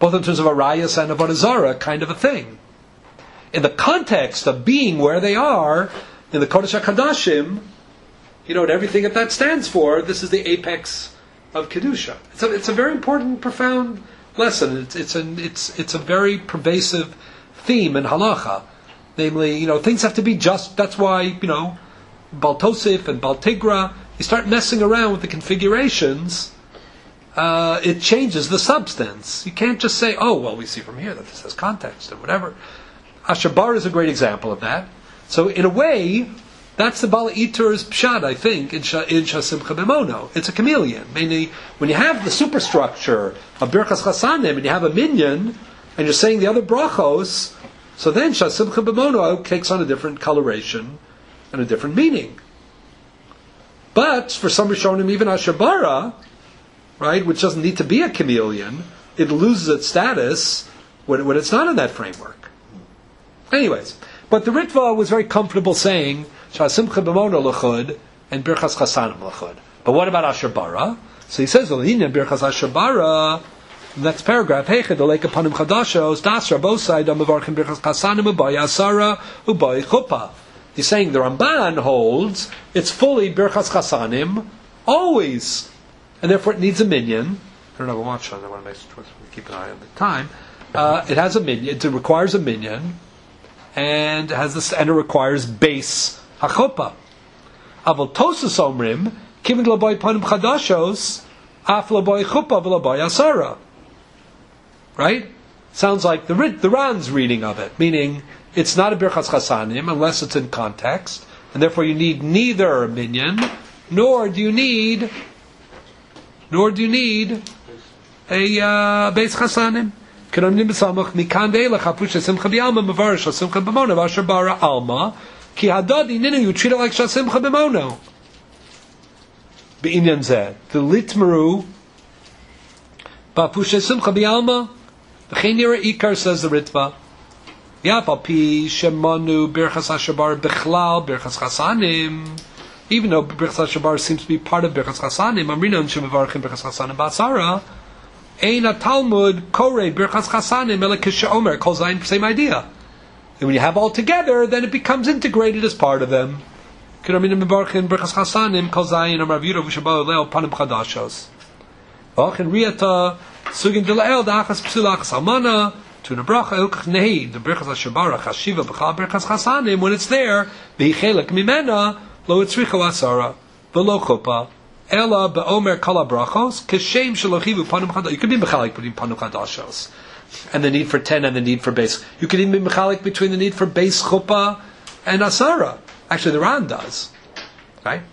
both in terms of arayas and avodah zarah kind of a thing. In the context of being where they are, in the Kodesh HaKadashim, and everything that stands for, this is the apex of Kedusha. It's a very important, profound lesson. It's a very pervasive theme in halacha. Namely, things have to be just. That's why, Bal Tosif and Bal Tigra, you start messing around with the configurations, it changes the substance. You can't just say, oh, well, we see from here that this has context and whatever. Asher Bar is a great example of that. So in a way, that's the Bala Itur's pshat, I think, in Shasimcha B'mono. It's a chameleon. Meaning, when you have the superstructure of Birchas Chasanim and you have a minyan, and you're saying the other brachos, so then Shasimcha B'mono takes on a different coloration and a different meaning. But for some Rishonim, even Asher Bara, right, which doesn't need to be a chameleon, it loses its status when it's not in that framework. Anyways, but the Ritva was very comfortable saying Shasimcha B'mono l'chud and Birchas Chasanim l'chud. But what about Asher Bara? So he says, Birchas Asher Bara, next paragraph, Heichad Olek Panim Chadashos, Das Rabosai, Damavarchim Birchas Chasanim, Ubai Asara, Ubai Chuppah. He's saying the Ramban holds it's fully Birchas Chasanim, always. And therefore it needs a minyan. I don't know how much, I want to make sure we keep an eye on the time. It has a minyan, it requires a minyan, and it requires base hachuppah. Aval Tosas Omrim, Kivin Laboy Panim Chadashos, Af Laboy Chuppah V'Laboy Asara. Right? Sounds like the Ran's reading of it, meaning it's not a Birchas Chasanim unless it's in context, and therefore you need neither a minyan, nor do you need a Beis Chasanim. Kedamnim b'samach mikan ve'elach hapush Shasimcha b'alma mavar Shasimcha b'mono v'asher bara alma ki hadadi ninu, you treat it like Shasimcha b'mono. B'inyan zeh the litmeru b'apush Shasimcha b'alma v'chein yira ikar, says the Ritva. Ya'al pi shemanu birchas asher bara b'chlal birchas chasanim. Even though birchas asher bara seems to be part of birchas chasanim, amrinon shemavarchim birchas chasanim b'asara. Eina Talmud Korei Birchas Chasanim Elakisha Omer Kol Zayin, same idea. And when you have all together, then it becomes integrated as part of them. Kiramin Mebarchin Birchas Chasanim Kol Zayin Amar V'Yudo V'Shabal Leo Panim Chadashos. V'Achin Riata Sugin Dilael Da'achas P'Sulachas Almana Tuna Bracha Elkach Nehi the Birchas Hashabara Chashiva B'Chal Birchas Chasanim, when it's there V'Yichelek Mimena Lo Etzricho Asara V'Lo Chuppah Ella be'omer kala brachos keshem shalochivu panum chadashos. You could be mechalik between panum chadashos and the need for 10 and the need for base. You could even be mechalik between the need for base chuppah and asara. Actually, the Ran does, right?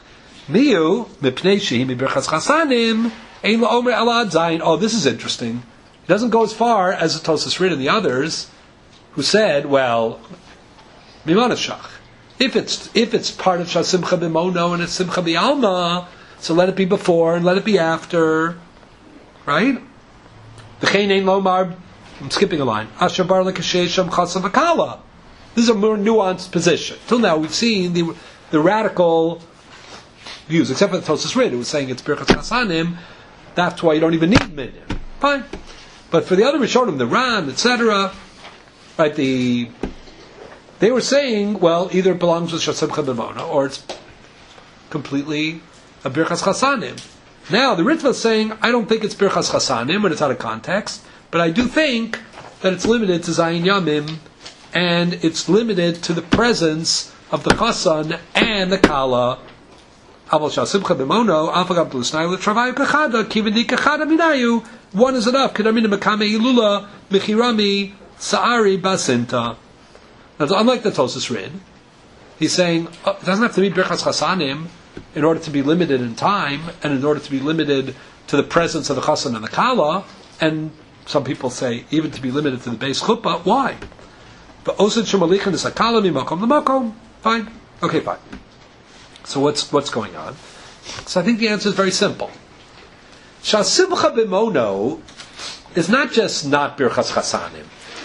Miu mipnei shehi mibirchas chasanim ein laomer elad zayin. Oh, this is interesting. It doesn't go as far as the Tosas Rid and the others, who said, well, mimanashach. If it's part of Shasimcha b'mono and it's Simcha b'alma, so let it be before and let it be after, right? V'chein ein lomar. I'm skipping a line. Asher bar lekashay sham chasa v'kala. This is a more nuanced position. Till now we've seen the radical views, except for the Tosas Rid, who was saying it's Birchas Chasanim. That's why you don't even need minyan. Fine. But for the other Rishonim, the Ran, etc., right? They were saying, well, either it belongs to Shasimcha b'mono or it's completely a Birchas Chasanim. Now, the Ritva is saying, I don't think it's Birchas Chasanim when it's out of context, but I do think that it's limited to Zayin Yamim, and it's limited to the presence of the Chasan and the Kala. Aval Shasimcha b'mono, Alfagab Blusnai l'Travayu Kachada, Kivindi Kachada Minayu, one is enough, Kedamina Mekame Ilula, Mechirami, Sa'ari Basinta. Now, unlike the Tosas Rid, he's saying it doesn't have to be Birchas Chasanim in order to be limited in time and in order to be limited to the presence of the Chasan and the Kala, and some people say even to be limited to the base Chuppah. Why? But Osid Shemalichin is a Kala Mimakom L'Makom. Fine. Okay, fine. So what's going on? So I think the answer is very simple. Shasimcha b'mono is not just not Birchas Chasanim.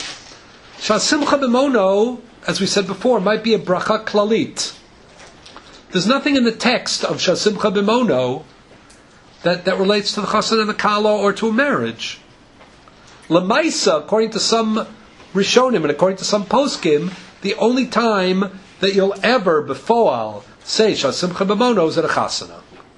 Shasimcha b'mono, as we said before, might be a bracha klalit. There's nothing in the text of Shasimcha b'mono that relates to the chasan and the kala or to a marriage. Lamaisa, according to some Rishonim and according to some Poskim, the only time that you'll ever befoal say Shasimcha B'mono is at a chasana.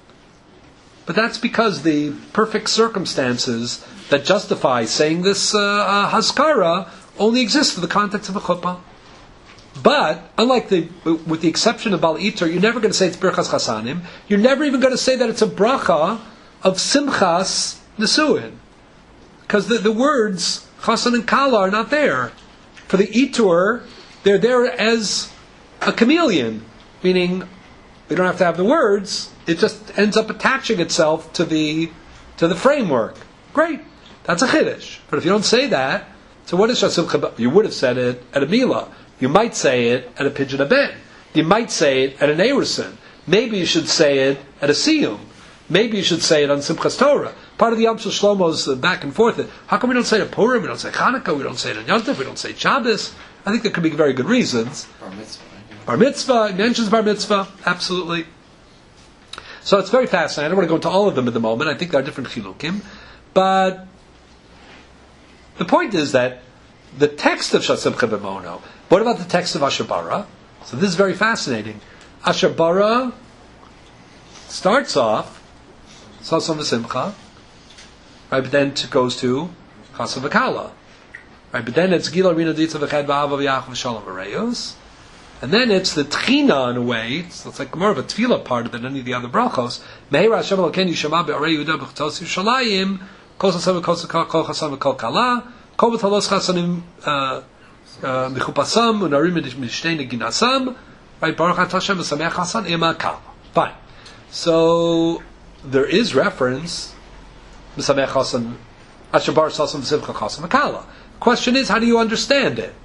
But that's because the perfect circumstances that justify saying this haskara only exist in the context of a chuppah. But, unlike with the exception of Bal Itur, you're never going to say it's Birchas Chasanim. You're never even going to say that it's a bracha of Simchas Nesuin. Because the words Chasan and Kala are not there. For the Itur, they're there as a chameleon, meaning we don't have to have the words, it just ends up attaching itself to the framework. Great. That's a chiddush. But if you don't say that, so what is Shasimcha? You would have said it at a Milah. You might say it at a Pidyon Aben. You might say it at an Erusin. Maybe you should say it at a Siyum. Maybe you should say it on Simchas Torah. Part of the Yom Shel Shlomo's back and forth. How come we don't say it at Purim? We don't say Chanukah. We don't say it on Yom Tov. We don't say Shabbos. I think there could be very good reasons. Bar mitzvah. Bar mitzvah. He mentions bar mitzvah. Absolutely. So it's very fascinating. I don't want to go into all of them at the moment. I think there are different chilukim. But the point is that the text of Shasimcha B'mono, what about the text of Asher Bara? So this is very fascinating. Asher Bara starts off Sasam V'Simcha, right, but then it goes to Chasam V'Kala. Right, but then it's Gila Rina Ditza V'Ched V'Ava V'Yachov V'Shalom V'Reyos. And then it's the Tchina in a way, so it's like more of a tefillah part than any of the other brachos. Meheira Hashem Elokeinu Yishama Be'arei Yehuda B'Chtos Yerushalayim Kol Chasam V'Kol Kala Kol B'Talos Chasanim Michupasam Unarim Mishtei Neginasam. Right, Baruch Atah Hashem V'Sameach Chasan Ema Kala. Fine. So there is reference V'Sameach Chasan Asher Bar Sasam V'Simcha Chasan V'Kala. Question is, how do you understand it?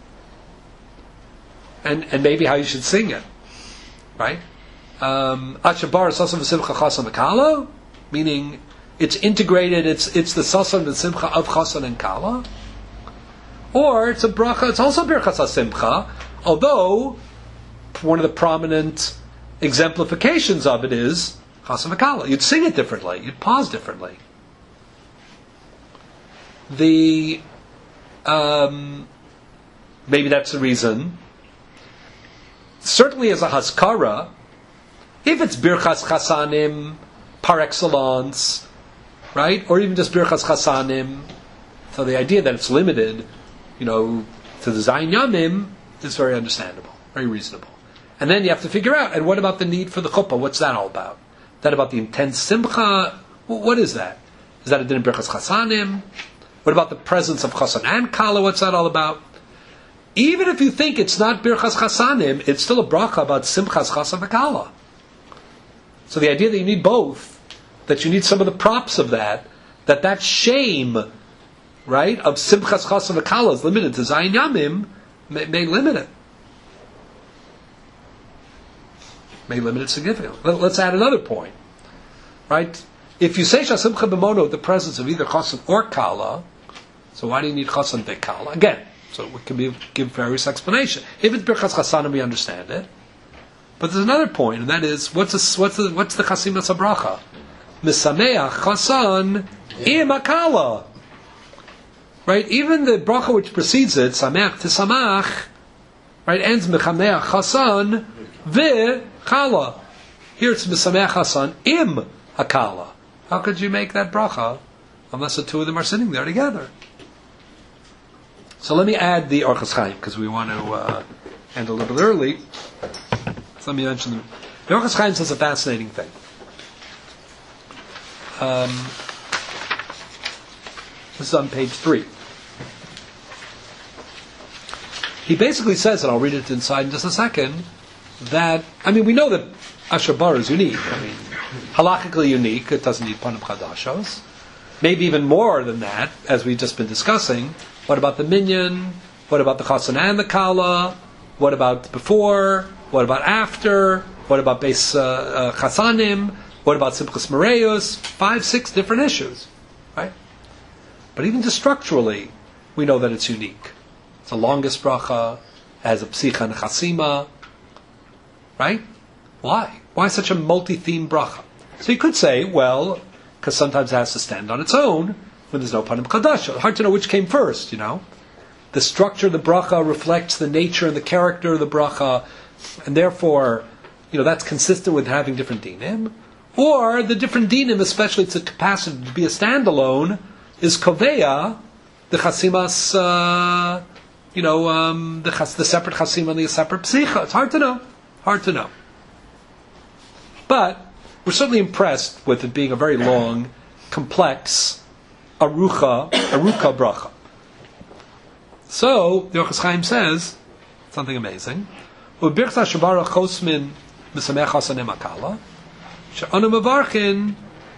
And maybe how you should sing it, right? Asher Bar Sasam V'Simcha Chasan V'Kala, meaning it's integrated. It's the Sasam and Simcha of Chasan and Kala, or it's a bracha. It's also Birchas HaSimcha, although one of the prominent exemplifications of it is Chasan V'Kala. You'd sing it differently. You'd pause differently. Maybe that's the reason. Certainly as a Haskara, if it's Birchas Chasanim par excellence, right? Or even just Birchas Chasanim, so the idea that it's limited, to the Zayin Yamim is very understandable, very reasonable. And then you have to figure out, and what about the need for the chuppah? What's that all about? That about the intense simcha? What is that? Is that a din in Birchas Chasanim? What about the presence of Chasan and Kala? What's that all about? Even if you think it's not Birchas Chasanim, it's still a bracha about Simchas Chasan V'Kala. So the idea that you need both, that you need some of the props of that shame, right, of Simchas Chasan V'Kala is limited to Zayin Yamim, may limit it. May limit it significantly. Let's add another point, right? If you say Shasimcha B'mono with the presence of either Chasan or Kala, so why do you need Chasan V'Kala? Again, so we can give various explanation. If it's Birchas Chasanim, we understand it. But there's another point, and that is, what's the Chasimas HaBracha? Misameach Chasan im Akala. Right? Even the bracha which precedes it, Sameach Tisamach, right, ends Mechameach Chasan V'Kala. Here it's Misameach Chasan im Akala. How could you make that bracha unless the two of them are sitting there together? So let me add the Orchos Chaim, because we want to end a little bit early. So let me mention them. The Orchos Chaim says a fascinating thing. This is on page 3. He basically says, and I'll read it inside in just a second, that, we know that Asher Bar is unique. Halachically unique. It doesn't need Panim Chadashos. Maybe even more than that, as we've just been discussing. What about the minyan? What about the Chasan and the Kala? What about before? What about after? What about Beis Chasanim? What about Simchas Mereyos? 5, 6 different issues, right? But even just structurally, we know that it's unique. It's the longest bracha, it has a psicha and a chasima, right? Why? Why such a multi-theme bracha? So you could say, well, because sometimes it has to stand on its own, when there's no panim chadasha. Hard to know which came first, The structure of the bracha reflects the nature and the character of the bracha, and therefore, that's consistent with having different dinim. Or the different dinim, especially its capacity to be a standalone, is koveya, the chasimas, the separate chasima and the separate psicha. It's hard to know. But we're certainly impressed with it being a very long, complex, arucha bracha. So, the Orchos Chaim says something amazing. Ubirchas Shabara Chosmin Misamechas Anem Akala She'anu Mevarchin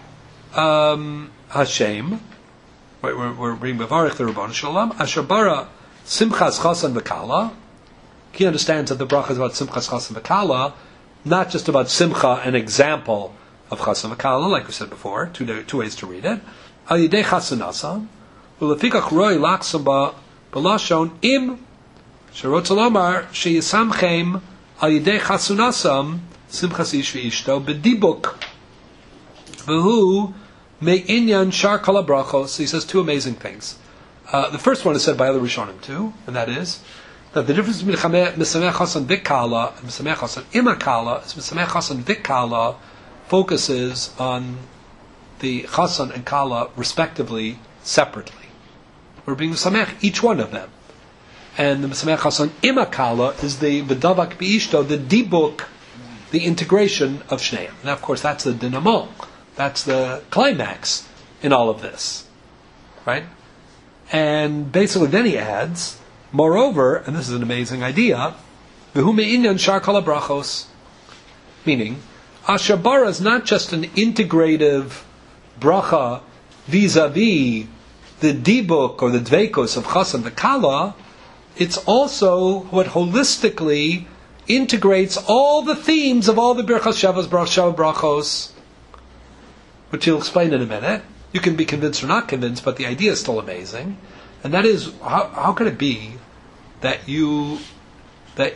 Hashem. We're being Mevarich the Rebbeinu Shalom. Ashabara Simchas Chasan V'Kala. He understands that the bracha is about Simchas Chasan V'Kala, not just about Simcha, an example of Chasan V'Kala, like we said before. Two ways to read it. Al Yidei Chasanasa Ulefikach Roi Laksamba B'Lashon Im Sherotz Lomar Sheyisamchem Al Yidei Chasunasam Simchas Ish V'Ishto B'Dibuk V'Hu Me'inyan Shar Kol HaBrachos. He says two amazing things. The first one is said by other Rishonim too, and that is that the difference between Misamech Chasan V'Kala and Misamech Chasan Imakala is Misamech Chasan V'Kala focuses on the Chasan and Kala respectively, separately. We're being Misamech each one of them. And the Misamech Chasan Imakala is the V'Davak B'Ishto, the Dibuk, the integration of Shneim. And of course that's the Dinamo. That's the climax in all of this. Right? And basically then he adds, moreover, and this is an amazing idea, V'hu me'inyan shar kol habrachos, meaning, Asher bara is not just an integrative bracha vis-a-vis the dibuk or the dveikos of Chasan V'Kala, it's also what holistically integrates all the themes of all the Birchas Shavas Brachos, which he'll explain in a minute. You can be convinced or not convinced, but the idea is still amazing. And that is, how could it be that you, if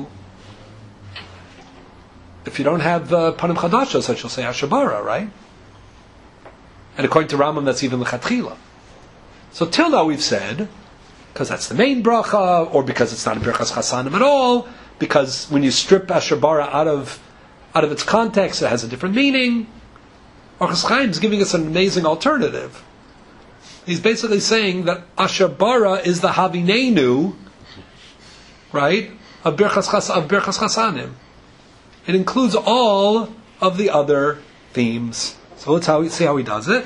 you don't have Panim Chadashos, such you'll say Ashabara, right? And according to Rambam, that's even L'chatchila. So till now we've said, because that's the main bracha, or because it's not a Birchas Chasanim at all, because when you strip Ashabara out of its context, it has a different meaning. Orchos Chaim is giving us an amazing alternative. He's basically saying that Ashabara is the Havinenu, right, of Birchas Chasanim. It includes all of the other themes. So let's see how he does it.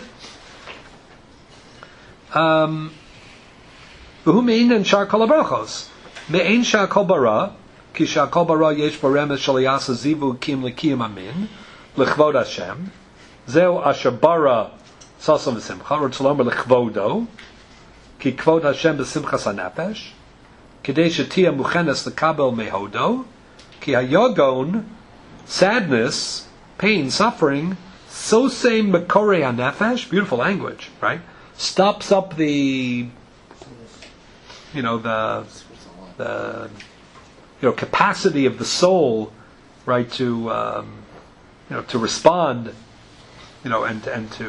V'hu me'inyan shar kol habrachos. Me'ein shar kol bara, ki shar kol bara yesh bo remes shel yasa zivu kim l'kiyum amin, l'chvod Hashem. Zeu Ashabara Sasam V'Simcha Rotzelom L'Chvodo Ki Kvod Hashem B'Simchas HaNefesh Kidei Shetia Muchenes L'Kabel Mehodo Ki HaYogon sadness, pain, suffering so same Mekorei HaNefesh, beautiful language, right? Stops up the capacity of the soul, right, to respond, and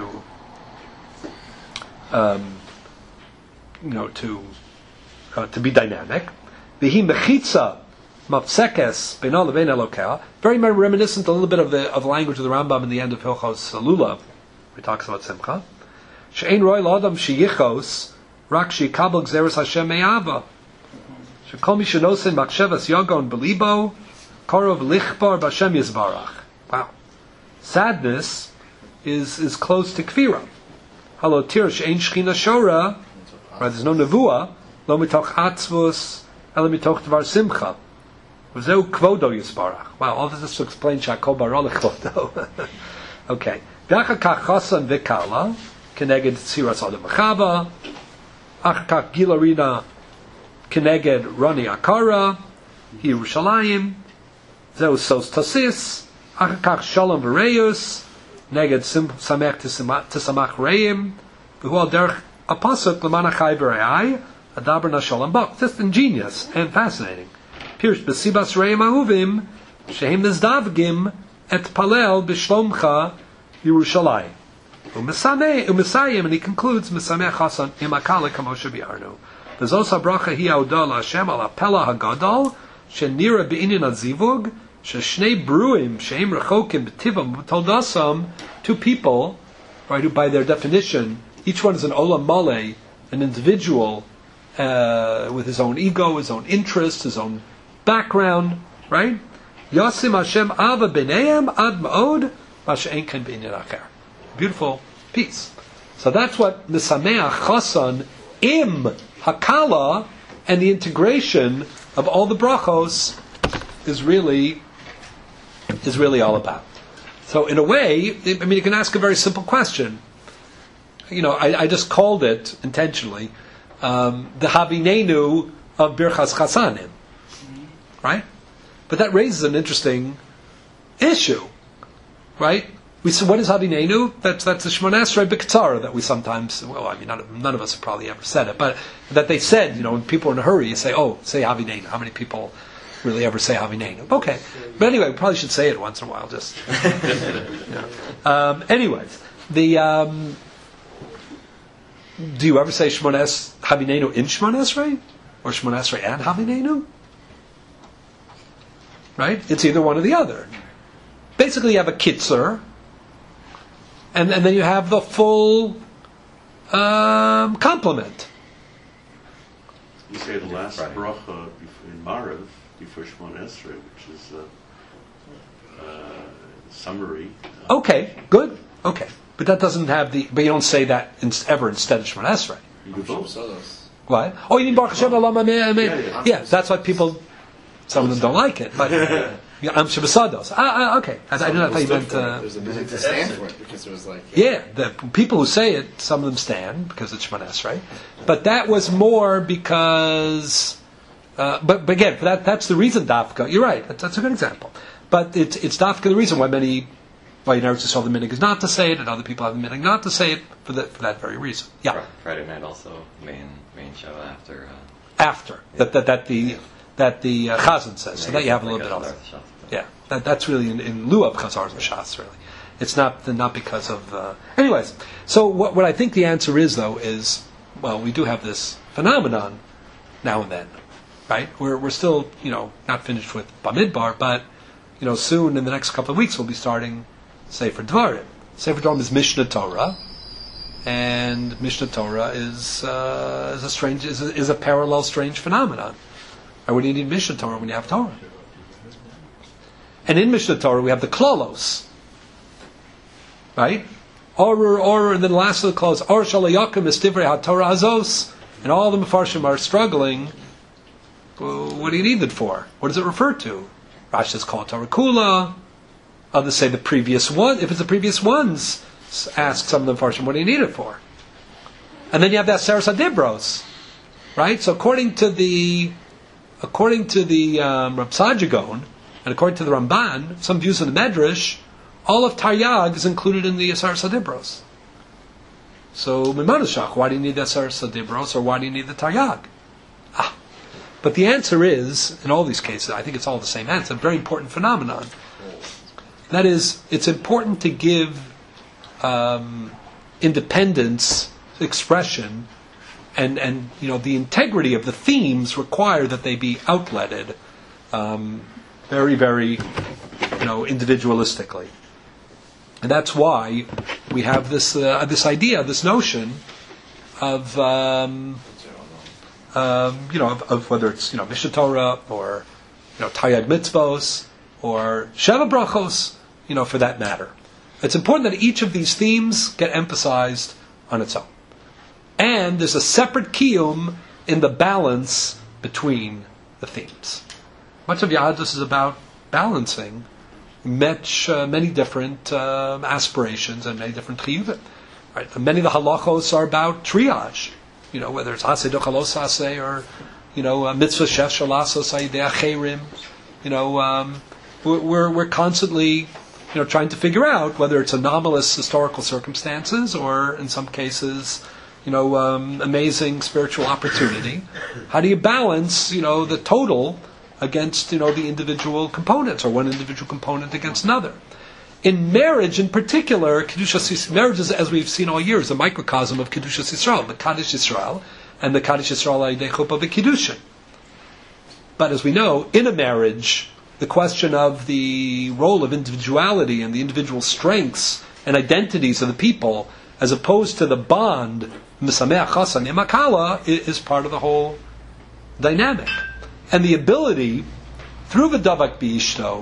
to be dynamic. Vihi mechitza mafsekes beina levein Elokeh. Very reminiscent a little bit of the language of the Rambam in the end of Hilchos Lulav. He talks about Simcha. She'ein roi l'adam sheyichos rak she'ikabel gzeres Hashem me'ava. She'kol mi shenosin makshevas yagon belibo korov lichbar b'Hashem yizbarach. Wow. Sadness is close to kfira. Halo tir she'ein shchina shora, right? There's no nevuah. Lo mitoch atzvus, elo mitoch dvar simcha. V'zeu kvodo yisbarach. Wow, all this is to explain shakol bara lechvodo. Okay. V'achar kach chasan v'kala keneged tziras adam mechava. Achar kach gilarina keneged rani akara. Yerushalayim. Zeu sos tasis. Achar kach shalom v'reyus. Neged samech tisamach reim, v'hu al derech apasuk l'man achai v'rei, adaber na shalom bak. Just ingenious and fascinating. Pirush b'sibas reim ahuvim, shehem nizdavgim et palel b'shlomcha Yerushalayim. U'misayim, and he concludes, Misameh chasan imakala kamosha bi'arnu. There's also bracha hi audol Hashem al apela hagadol, shenira be'inyan azivug, sheshnei bruim, sheim rechokim b'tivam b'toldasam, two people, right, who by their definition, each one is an olam maleh, an individual, with his own ego, his own interest, his own background, right? Yasim Hashem ava b'neihem ad ma'od, ma'she'en ken b'inyan acher. Beautiful piece. So that's what Misameach Chasan im Hakala and the integration of all the brachos is really all about. So in a way, I mean, you can ask a very simple question. You know, I just called it intentionally the Havinenu of Birchas Chasanim, right? But that raises an interesting issue, right? We said, what is Havinenu? That's the Shemona Esrei B'Ketzara that we sometimes, well, I mean, none of us have probably ever said it, but that they said, you know, when people are in a hurry, you say, say Havinenu. How many people really ever say Havinenu? Okay. But anyway, we probably should say it once in a while, just. Anyways, do you ever say Shemona Havinenu in Shemona Esrei? Or Shemona Esrei and Havinenu? Right? It's either one or the other. Basically, you have a kitzur, and then you have the full complement. You say the last bracha in Marav before Shemona Esrei, which is summary. Okay, good. Okay, but that doesn't have the. But you don't say that ever instead of Shemona Esrei. You do both. What? Oh, you mean Baruch Hashem Elam Ameh? Yeah, that's what people. Some of them don't like it, but Am Shebesados. Okay, I did not thought you meant. There's a minute to stand for it because it was like. Yeah, the people who say it, some of them stand because it's Shemona Esrei, but that was more because. But again, that's the reason Dafka. You're right. That's a good example. But it's Dafka the reason why you know just saw the minhag is not to say it, and other people have the minhag not to say it for that very reason. Yeah. Friday night also main show after. After that the Chazan says, so that you have a little bit of it. Yeah, that's really in lieu of Chazar's Mashas, really. It's not because of. Anyways, so what I think the answer is though is, well, we do have this phenomenon now and then, right? We're still not finished with Bamidbar, but soon in the next couple of weeks we'll be starting Sefer Dvarim. Sefer Dvarim is Mishnah Torah, and Mishnah Torah is a parallel strange phenomenon. Or what do you need Mishnah Torah when you have Torah? And in Mishnah Torah we have the Klolos, right? Or and then last of the Klolos, Or Shalayakim Estivrei HaTorah Azos, and all the Mefarshim are struggling. Well, what do you need it for? What does it refer to? Rashi says call it Torah Kula. Others say the previous one. If it's the previous ones, ask some of the Mefarshim, what do you need it for? And then you have that Seres HaDibros, right? So according to the Rab Sajagon, and according to the Ramban, some views in the Medrash, all of Taryag is included in the Seres HaDibros. So, Mimanashach, why do you need the Seres HaDibros, or why do you need the Taryag? But the answer is, in all these cases, I think it's all the same answer, a very important phenomenon. That is, it's important to give independence, expression, and the integrity of the themes require that they be outletted very, very individualistically, and that's why we have this idea, this notion of whether it's Mishnah Torah or Taryag Mitzvos or Sheva Brachos, for that matter. It's important that each of these themes get emphasized on its own. And there's a separate kiyum in the balance between the themes. Much of Yahadus is about balancing many different aspirations and many different chiyuvim. Right? And many of the halachos are about triage. Whether it's aseh dochalos aseh or mitzvah shef shalasos ayidei acherim. We're constantly trying to figure out whether it's anomalous historical circumstances or in some cases amazing spiritual opportunity. How do you balance, the total against, the individual components, or one individual component against another? In marriage, in particular, marriage is, as we've seen all year, is a microcosm of Kedushas Yisrael, the Kaddish Yisrael, and the Kaddish Yisrael Ayidei Chuppah V'Kiddushin. But as we know, in a marriage, the question of the role of individuality and the individual strengths and identities of the people, as opposed to the bond, Misameach Chasan Imakala, is part of the whole dynamic. And the ability, through V'Davak B'Ishto,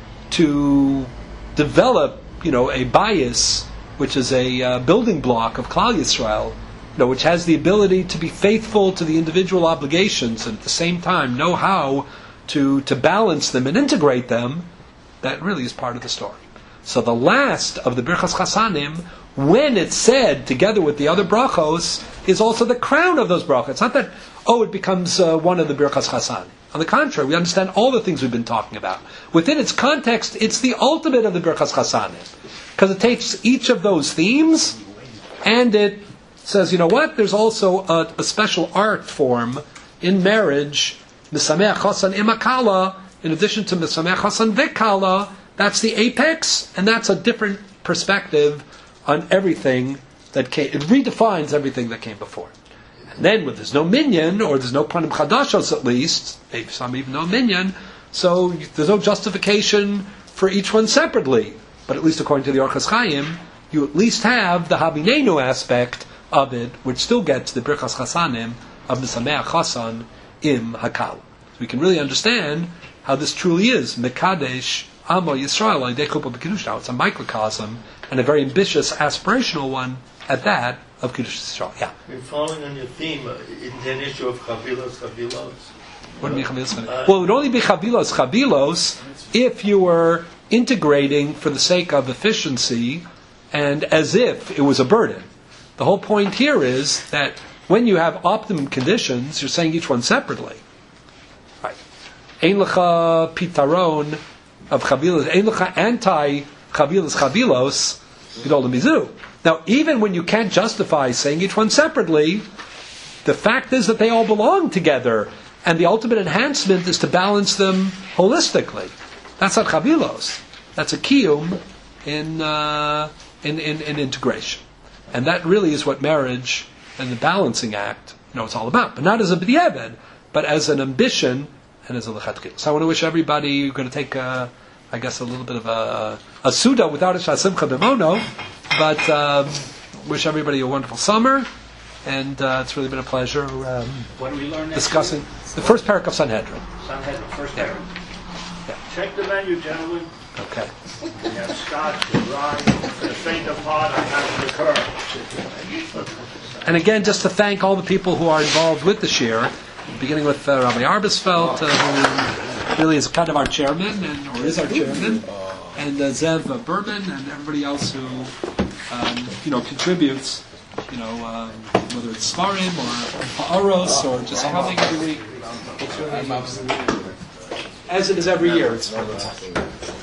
to develop, a bias, which is a building block of Klal Yisrael, which has the ability to be faithful to the individual obligations and at the same time know how to balance them and integrate them, that really is part of the story. So the last of the Birchas Chasanim, when it's said together with the other brachos, is also the crown of those brachos. It's not that, it becomes one of the Birchas Chasanim. On the contrary, we understand all the things we've been talking about. Within its context, it's the ultimate of the Birchas Chasanim. Because it takes each of those themes and it says, there's also a special art form in marriage, Misameach Chasan Imakala, in addition to Misameach Chasan Vekala, that's the apex, and that's a different perspective on everything that came. It redefines everything that came before. And then when there's no minyan, or there's no panim chadashos at least, maybe some even no minyan, so there's no justification for each one separately. But at least according to the Orchos Chaim, you at least have the Habinenu aspect of it, which still gets the Birchas Chasanim of Misameach Chasan im Hakal. So we can really understand how this truly is Mekadesh Amo Yisrael Ayidei Chuppah B'Kiddush. Now it's a microcosm and a very ambitious, aspirational one at that of Kiddush Yisrael. Yeah. And following on your theme, isn't there an issue of chavilos? What do you mean chavilos? Well, it would only be chavilos if you were integrating for the sake of efficiency and as if it was a burden. The whole point here is that when you have optimum conditions, you're saying each one separately. Right. Ein lecha pitaron of chavilos, ein lecha anti-chavilos gedol mizu. Now, even when you can't justify saying each one separately, the fact is that they all belong together, and the ultimate enhancement is to balance them holistically. That's not chavilos. That's a kiyum in integration. And that really is what marriage and the balancing act, it's all about. But not as a b'diavad, but as an ambition and as a lechatchil. So I want to wish everybody, you're going to take, a little bit of a Suda without a Shasimcha B'mono, but wish everybody a wonderful summer, and it's really been a pleasure When we learn discussing the first parak of Sanhedrin. First Yeah. parak. Yeah. Check the menu, gentlemen. Okay. We have scotch and rye. For the faint of heart, I have liqueur. And again, just to thank all the people who are involved with the shir, beginning with Rabbi Arbesfeld, who really is kind of our chairman, or is our chairman, and Zev Berman, and everybody else who, contributes, whether it's Svarim or Ha'aros or just coming every week. It's really, as it is every year. It's